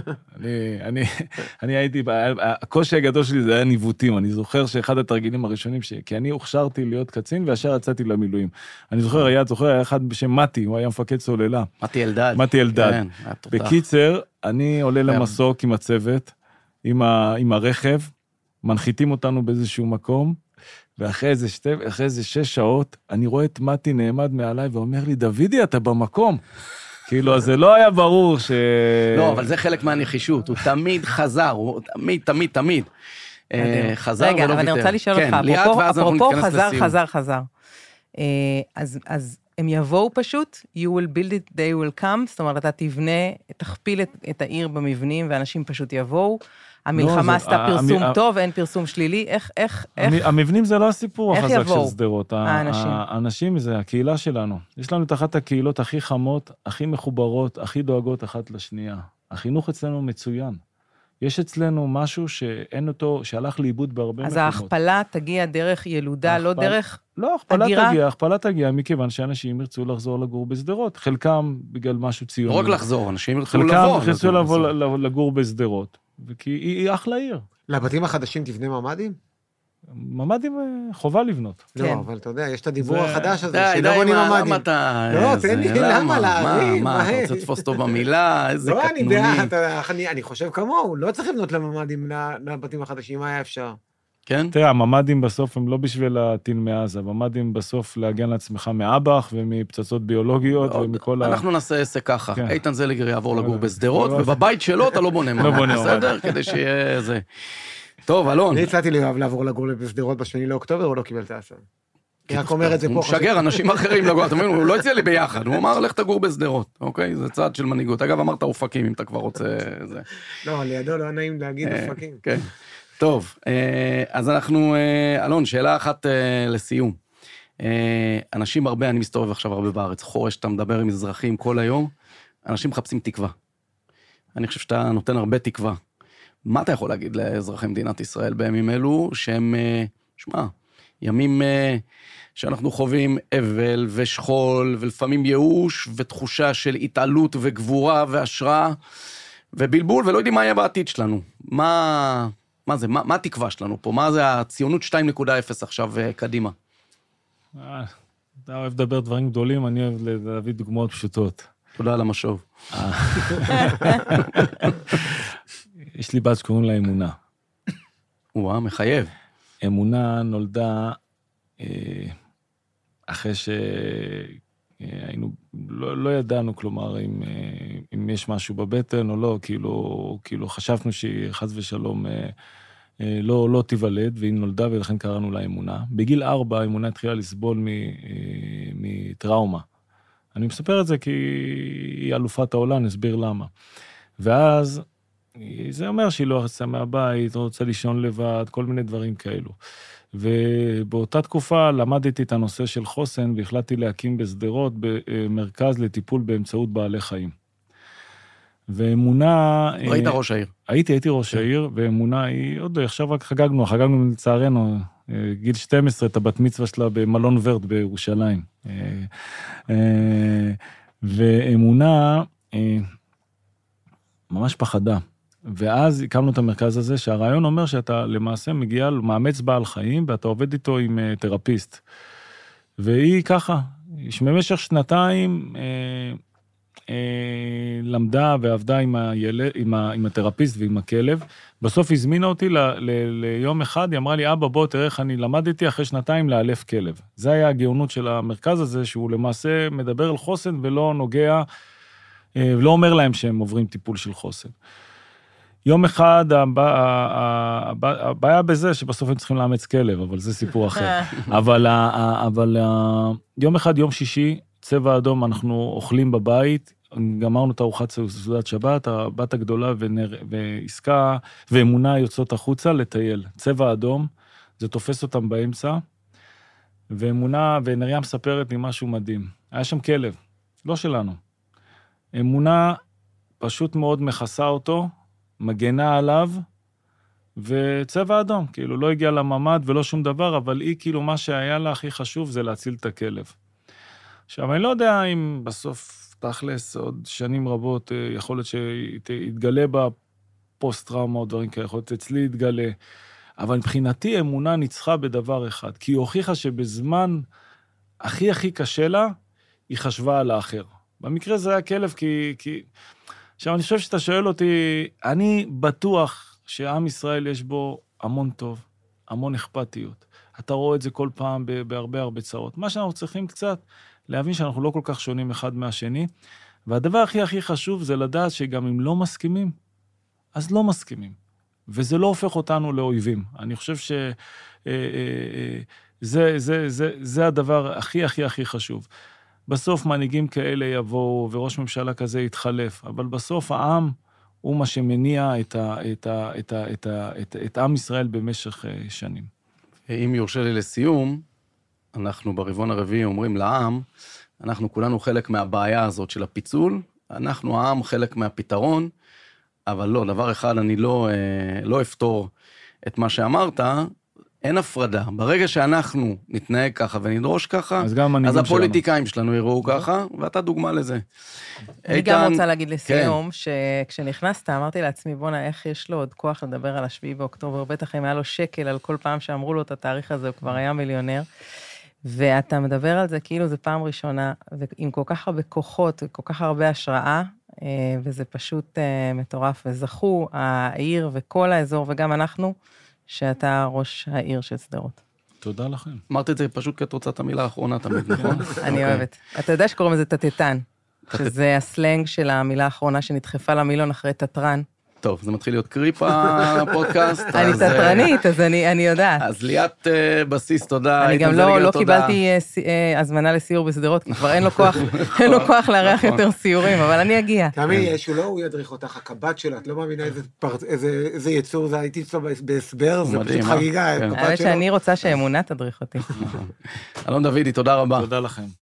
[SPEAKER 9] אני הייתי, הקושי הגדול שלי זה היה ניווטים, אני זוכר שאחד התרגילים הראשונים, כי אני הוכשרתי להיות קצין, וישר יצאתי למילואים. אני זוכר, היה אחד בשם מתי, הוא היה מפקד סוללה.
[SPEAKER 1] מתי אלדד.
[SPEAKER 9] בקיצר, אני עולה למסוק עם הצוות, עם הרכב, מנחיתים אותנו באיזשהו מקום, ואחרי איזה 6 שעות, אני רואה את מתי נעמד מעליי, ואומר לי, דוידי, אתה במקום. כאילו, אז זה לא היה ברור ש...
[SPEAKER 1] לא, אבל זה חלק מהנחישות, הוא תמיד חזר, הוא תמיד. חזר ולא ויתר.
[SPEAKER 3] רגע, אבל אני רוצה לשאול אותך, אפרופו חזר. אז הם יבואו פשוט, you will build it, they will come, זאת אומרת, אתה תכפיל את העיר במבנים, ואנשים פשוט יבואו, המלחמה עשתה פרסום טוב, אין פרסום שלילי, איך...
[SPEAKER 9] המבנים זה לא הסיפור החזק של סדרות. האנשים זה הקהילה שלנו. יש לנו את אחת הקהילות הכי חמות, הכי מחוברות, הכי דואגות אחת לשנייה. החינוך אצלנו מצוין. יש אצלנו משהו שאין אותו, שהלך לאיבוד בהרבה מקומות.
[SPEAKER 3] אז ההכפלה תגיע דרך ילודה, לא דרך הגירה?
[SPEAKER 9] לא, הכפלה תגיע, מכיוון שאנשים ירצו לחזור לגור בסדרות. חלקם בגלל משהו ציוני.
[SPEAKER 1] לא רק לחזור, אנשים ירצו לבוא.
[SPEAKER 9] חלקם ירצו לבוא לגור בסדרות. וכי היא אחלה עיר.
[SPEAKER 2] לבתים החדשים תבנה ממ"דים?
[SPEAKER 9] ממ"דים חובה לבנות.
[SPEAKER 2] לא, אבל אתה יודע, יש את הדיבור החדש הזה, שלא בונים ממ"דים.
[SPEAKER 1] למה אתה...
[SPEAKER 2] לא, תן לי, למה להרים?
[SPEAKER 1] מה, אתה רוצה לתפוס אותו במילה? איזה קטנוני.
[SPEAKER 2] לא, אני חושב כמוהו, לא צריך לבנות לממ"דים לבתים החדשים, מה היה אפשר?
[SPEAKER 1] כן?
[SPEAKER 9] תראה, הממ"דים בסוף הם לא בשביל הטיל מעזה, הממ"דים בסוף להגן לעצמך מאב"ח ומפצצות ביולוגיות ומכל
[SPEAKER 1] אנחנו נעשה עסק ככה, איתן זליגר יעבור לגור בסדרות, ובבית שלו אתה לא בונה ממ"ד, בסדר? כדי שיהיה זה. טוב, אלון.
[SPEAKER 2] אני הצעתי ליואב לעבור לגור בסדרות ב2 לאוקטובר, הוא לא קיבל את העשה. אני רק אומר את זה פה.
[SPEAKER 1] הוא משגר אנשים אחרים לגור, אתה מבין, הוא לא הציע לי ביחד, הוא אמר, לך תגור בסדרות, אוקיי? זה צעד של מנהיגות. אגב, אמרת אופקים, אם אתה כבר רוצה זה.
[SPEAKER 2] לא, לידו לא נעים להגיד אופקים.
[SPEAKER 1] כן. טוב, אז אנחנו, אלון, שאלה אחת לסיום. אנשים הרבה, אני מסתובב עכשיו הרבה בארץ, חורש, אתה מדבר עם אזרחים כל היום, אנשים מחפשים תקווה. אני חושב שאתה נותן הרבה תקווה. מה אתה יכול להגיד לאזרחי מדינת ישראל בימים אלו, שהם, שמע, ימים שאנחנו חווים אבל ושכול, ולפעמים ייאוש, ותחושה של התעלות וגבורה והשראה, ובלבול, ולא יודעים מה יהיה בעתיד שלנו. מה זה? מה התקווה שלנו פה? מה זה הציונות 2.0 עכשיו קדימה?
[SPEAKER 9] אתה אוהב לדבר דברים גדולים, אני אוהב להביא דוגמאות פשוטות.
[SPEAKER 1] תודה על המשוב.
[SPEAKER 9] יש לי בת שקוראים לה אמונה.
[SPEAKER 1] וואה, מחייב.
[SPEAKER 9] אמונה נולדה אחרי לא ידענו, כלומר, אם יש משהו בבטן או לא, כאילו חשבנו שהיא חס ושלום לא תיוולד, והיא נולדה ולכן קראנו לה אמונה. בגיל 4 האמונה התחילה לסבול מטראומה. אני מספר את זה כי היא אלופת העולם, נסביר למה. ואז זה אומר שהיא לא יצאה מהבית, רוצה לישון לבד, כל מיני דברים כאלו. ובאותה תקופה למדתי את הנושא של חוסן, והחלטתי להקים בשדרות במרכז לטיפול באמצעות בעלי חיים. ואמונה...
[SPEAKER 1] ראית ראש העיר.
[SPEAKER 9] הייתי ראש העיר, ואמונה היא, עוד עכשיו רק חגגנו לצערנו, גיל 12, את הבת מצווה שלה במלון ורד בירושלים. ואמונה ממש פחדה. ואז הקמנו את המרכז הזה, שהרעיון אומר שאתה למעשה מגיע למאמץ בעל חיים, ואתה עובד איתו עם תרפיסט. והיא ככה, במשך שנתיים למדה ועבדה עם התרפיסט ועם הכלב. בסוף הזמינה אותי ליום אחד, היא אמרה לי, אבא, בוא תראה איך אני למדתי אחרי שנתיים לאלף כלב. זה היה הגאונות של המרכז הזה, שהוא למעשה מדבר על חוסן ולא נוגע, ולא אומר להם שהם עוברים טיפול של חוסן. יום אחד, הבעיה בזה שבסוף הם צריכים לאמץ כלב, אבל זה סיפור אחר. אבל יום אחד, יום שישי, צבע אדום, אנחנו אוכלים בבית, גמרנו את ארוחת סעודת שבת, הבת הגדולה ועסקה ואמונה יוצאות החוצה לטייל. צבע אדום, זה תופס אותם באמצע, ואמונה, ונריה מספרת לי משהו מדהים. היה שם כלב, לא שלנו. אמונה פשוט מאוד מכסה אותו, מגנה עליו, וצבע אדום, כאילו לא הגיע לממד ולא שום דבר, אבל היא כאילו מה שהיה לה הכי חשוב זה להציל את הכלב. עכשיו, אני לא יודע אם בסוף תכלס עוד שנים רבות, יכול להיות שיתגלה בפוסט-טראומה או דברים כאלה, יכול להיות אצלי יתגלה, אבל מבחינתי אמונה ניצחה בדבר אחד, כי היא הוכיחה שבזמן הכי קשה לה, היא חשבה על האחר. במקרה זה היה כלב, כי... עכשיו, אני חושב שאתה שואל אותי, אני בטוח שעם ישראל יש בו המון טוב, המון אכפתיות. אתה רואה את זה כל פעם בהרבה צרות. מה שאנחנו צריכים קצת, להבין שאנחנו לא כל כך שונים אחד מהשני, והדבר הכי חשוב זה לדעת שגם אם לא מסכימים, אז לא מסכימים. וזה לא הופך אותנו לאויבים. אני חושב שזה הדבר הכי חשוב. בסוף מנהיגים כאלה יבואו, וראש ממשלה כזה יתחלף, אבל בסוף העם הוא מה שמניע את עם ישראל במשך שנים.
[SPEAKER 1] אם יורשה לי לסיום, אנחנו ברבעון הרביעי אומרים לעם, אנחנו כולנו חלק מהבעיה הזאת של הפיצול, אנחנו העם חלק מהפתרון, אבל לא, דבר אחד אני לא אפתור את מה שאמרת, אין הפרדה. ברגע שאנחנו נתנהג ככה ונדרוש ככה, אז הפוליטיקאים שלנו יראו ככה, ואתה דוגמה לזה.
[SPEAKER 3] אני גם רוצה להגיד לסיום, שכשנכנסת, אמרתי לעצמי, בונה, איך יש לו עוד כוח לדבר על 7 באוקטובר, בטח אם היה לו שקל על כל פעם שאמרו לו את התאריך הזה, הוא כבר היה מיליונר, ואתה מדבר על זה כאילו זה פעם ראשונה, ועם כל כך הרבה כוחות, כל כך הרבה השראה, וזה פשוט מטורף, וזכו העיר וכל האזור, וגם אנחנו, שאתה ראש העיר של שדרות.
[SPEAKER 9] תודה לכם.
[SPEAKER 1] אמרתי את זה פשוט כתוצאת המילה האחרונה תמיד, נכון?
[SPEAKER 3] אני אוהבת. אתה יודע שקוראים לזה תתתן, שזה הסלנג של המילה האחרונה שנדחפה למילון אחרי תתרן.
[SPEAKER 1] טוב, זה מתחיל להיות קריפ הפודקאסט.
[SPEAKER 3] אני תתרנית, אז אני יודעת.
[SPEAKER 1] אז ליאת בסיס, תודה.
[SPEAKER 3] אני גם לא קיבלתי הזמנה לסיור בשדרות, כי כבר אין לו כוח לארח יותר סיורים, אבל אני אגיע.
[SPEAKER 2] תמי, שהוא לא הוא ידריך אותך, הקב"ט שלה, את לא מאמינה איזה יצור זה, הייתי אצלו בהסבר, זה פשוט חגיגה.
[SPEAKER 3] האמת שאני רוצה שהאמונה תדריך אותי.
[SPEAKER 1] אלון דוידי, תודה רבה.
[SPEAKER 9] תודה לכם.